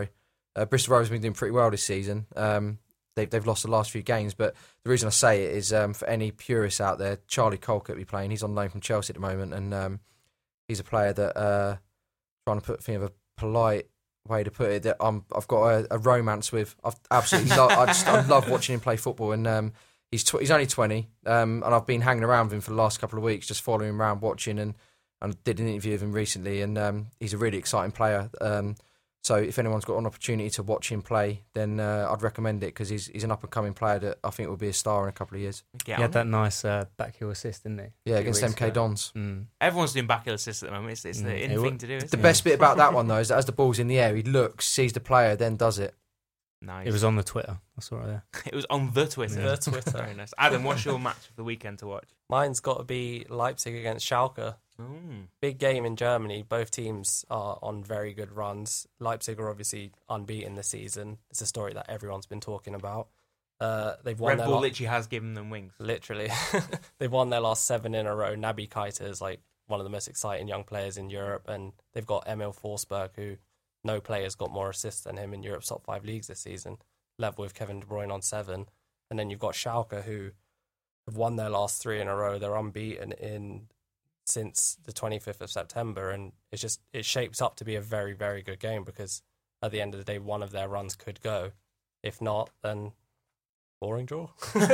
Uh, Bristol Rovers have been doing pretty well this season. Um, they've they've lost the last few games, but the reason I say it is um, for any purists out there, Charlie Colkett will be playing. He's on loan from Chelsea at the moment, and um, he's a player that uh, trying to put think of a polite way to put it that I'm I've got a, a romance with. I've absolutely lo- I just I love watching him play football, and um, he's tw- he's only twenty, um, and I've been hanging around with him for the last couple of weeks, just following him around, watching, and and did an interview with him recently, and um, he's a really exciting player. Um, so if anyone's got an opportunity to watch him play, then uh, I'd recommend it because he's he's an up and coming player that I think will be a star in a couple of years. Get He on had that nice uh, back heel assist, didn't he? Yeah, A few against weeks M K ago. Dons. Mm. Everyone's doing backheel assists at the moment. It's, it's the Mm. in It thing wa- to do. Isn't The it? best bit about that one though is that as the ball's in the air, he looks, sees the player, then does it. Nice. It was on the Twitter. I saw it there. It was on the Twitter. The Twitter. Very nice. Adam, what's your match of the weekend to watch? Mine's got to be Leipzig against Schalke. Mm. Big game in Germany. Both teams are on very good runs. Leipzig are obviously unbeaten this season. It's a story that everyone's been talking about. Uh, they've won Red their Bull la- literally has given them wings. literally. They've won their last seven in a row. Naby Keita is like one of the most exciting young players in Europe, and they've got Emil Forsberg, who no player's got more assists than him in Europe's top five leagues this season, level with Kevin De Bruyne on seven. And then you've got Schalke, who have won their last three in a row. They're unbeaten in since the twenty-fifth of September, and it's just it shapes up to be a very, very good game because at the end of the day, one of their runs could go. If not, then boring draw.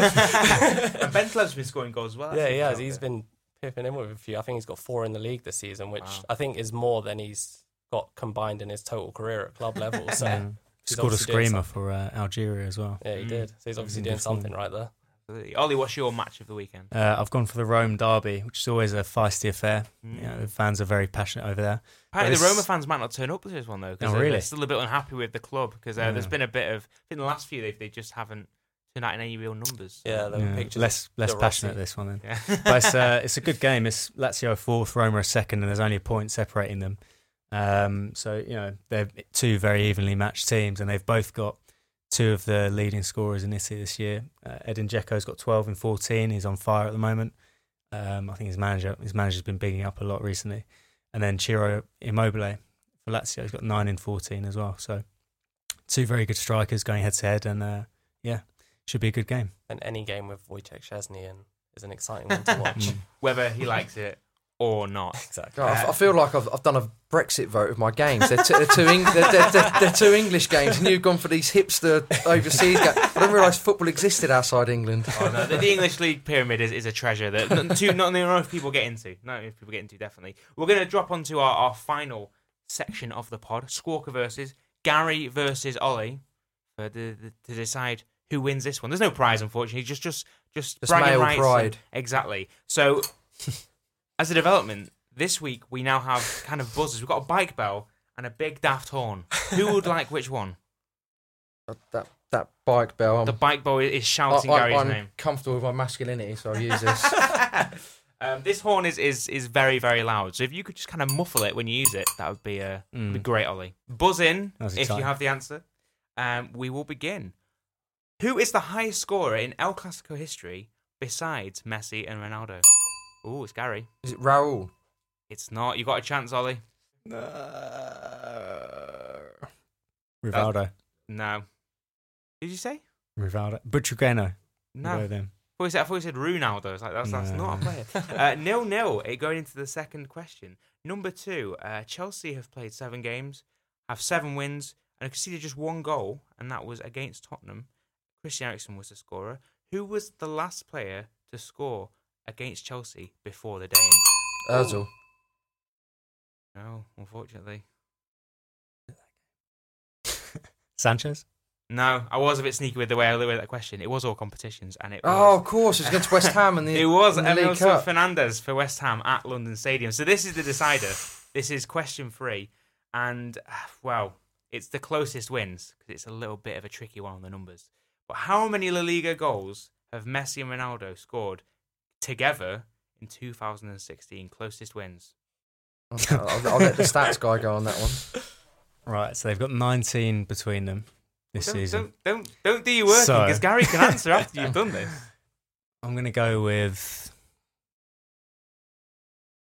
And Ben Cleve's been scoring goals as well. Yeah, he has. Schalke. He's been pipping in with a few. I think he's got four in the league this season, which Wow. I think is more than he's got combined in his total career at club level. So Yeah. he's Scored a obviously doing screamer something. for uh, Algeria as well. Yeah, he Mm. did. So he's obviously in doing good form. something right there. Absolutely. Ollie, what's your match of the weekend? Uh, I've gone for the Rome derby, which is always a feisty affair. Mm. You know, the fans are very passionate over there. Apparently, But the it's- Roma fans might not turn up to this one though, because Oh, they're, really? they're still a bit unhappy with the club because uh, Yeah. there's been a bit of. I think the last few they they just haven't turned out in any real numbers. Yeah, there were Yeah, pictures. less less De passionate Rossi. this one then. Yeah. But it's, uh, it's a good game. It's Lazio fourth, Roma are second, and there's only a point separating them. Um, so you know they're two very evenly matched teams, and they've both got two of the leading scorers in Italy this year. Uh, Edin Dzeko's got twelve and fourteen. He's on fire at the moment. Um, I think his manager his manager's been bigging up a lot recently. And then Ciro Immobile for Lazio has got nine and fourteen as well. So two very good strikers going head to head, and uh, yeah, should be a good game. And any game with Wojciech Szczesny in is an exciting one to watch. Mm. Whether he likes it or not. Exactly. God, I f- I feel like I've, I've done a Brexit vote with my games. They're, t- they're, two Eng- they're, they're, they're, they're two English games, and you've gone for these hipster overseas games. I didn't realise football existed outside England. Oh, no, the, the English League pyramid is, is a treasure that not, too, not enough people get into. Not enough people get into, definitely. We're going to drop onto our, our final section of the pod, Squawker versus Gary versus Ollie, for the, the, to decide who wins this one. There's no prize, unfortunately. Just just just, Just bragging male rights. pride. Exactly. So, as a development, this week we now have kind of buzzers. We've got a bike bell and a big daft horn. Who would like which one? That that bike bell. I'm, The bike bell is shouting I, Gary's I'm name. comfortable with my masculinity, so I'll use this. um, this horn is, is is very, very loud. So if you could just kind of muffle it when you use it, that would be, uh, Mm. be great, Ollie. Buzz in That was if you exciting. have the answer. Um, we will begin. Who is the highest scorer in El Clasico history besides Messi and Ronaldo? Oh, it's Gary. Is it Raul? It's not. You got a chance, Ollie. Rivaldo. No. Did you say? Rivaldo. Butrugeno. No. Go them. I thought you said, I thought you said Ronaldo. I was like, that's, that's No. not a player. uh, nil nil. It going into the second question. Number two. Uh, Chelsea have played seven games, have seven wins, and conceded just one goal, and that was against Tottenham. Christian Eriksen was the scorer. Who was the last player to score against Chelsea before the day? Ozil. No, unfortunately. Sanchez. No, I was a bit sneaky with the way I looked at that question. It was all competitions, and it was. Oh, of course, it was against West Ham in the It was in the League Emilson Cup. Fernandez for West Ham at London Stadium. So this is the decider. This is question three. And, ah, well, it's the closest wins because it's a little bit of a tricky one on the numbers. But how many La Liga goals have Messi and Ronaldo scored together in two thousand sixteen? Closest wins. Okay, I'll, I'll let the stats guy go on that one. Right, so they've got nineteen between them this Don't, season. don't, don't, don't do your work So- because Gary can answer after you've done this. I'm going to go with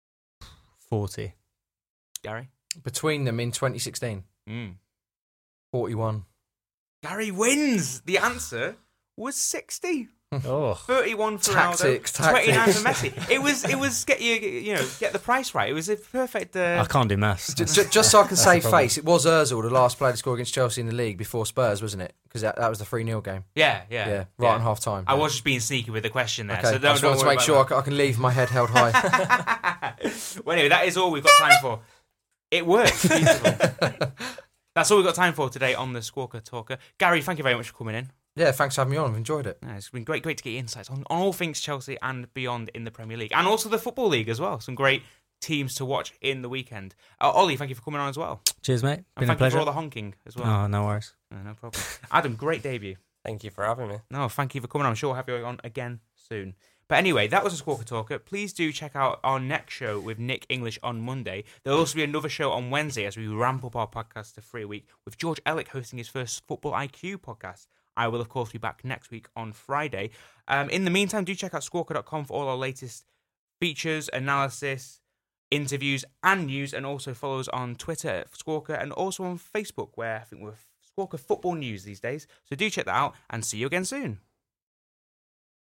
forty. Gary? Between them in twenty sixteen. Mm. forty-one. Gary wins. The answer was sixty. Oh, thirty-one for Tactics, Ronaldo, twenty-nine for tactics. Messi. It was, it was get you, you know, get the price right. It was a perfect. Uh, I can't do maths. J- j- just so I can That's save the problem. face, it was Ozil, the last player to score against Chelsea in the league before Spurs, wasn't it? Because that, that was the three nil game. yeah, yeah, Yeah, right on half time. I was just being sneaky with the question there, Okay, so I don't, just don't wanted to worry make about sure I that. c- I can leave my head held high. Well, anyway, that is all we've got time for. It works. Beautiful. That's all we've got time for today on the Squawker Talker. Gary, thank you very much for coming in. Yeah, thanks for having me on. I've enjoyed it. Yeah, it's been great, great to get your insights on, on all things Chelsea and beyond in the Premier League, and also the Football League as well. Some great teams to watch in the weekend. Uh, Ollie, thank you for coming on as well. Cheers, mate. And Been a thank you for pleasure. all the honking as well. Oh, no worries. No, no problem. Adam, great debut. Thank you for having me. No, thank you for coming on. I'm sure we'll have you on again soon. But anyway, that was a Squawker Talker. Please do check out our next show with Nick English on Monday. There'll also be another show on Wednesday as we ramp up our podcast to three a week with George Ellick hosting his first Football I Q podcast. I will, of course, be back next week on Friday. Um, in the meantime, do check out squawker dot com for all our latest features, analysis, interviews, and news. And also follow us on Twitter at Squawker and also on Facebook, where I think we're Squawker Football News these days. So do check that out and see you again soon.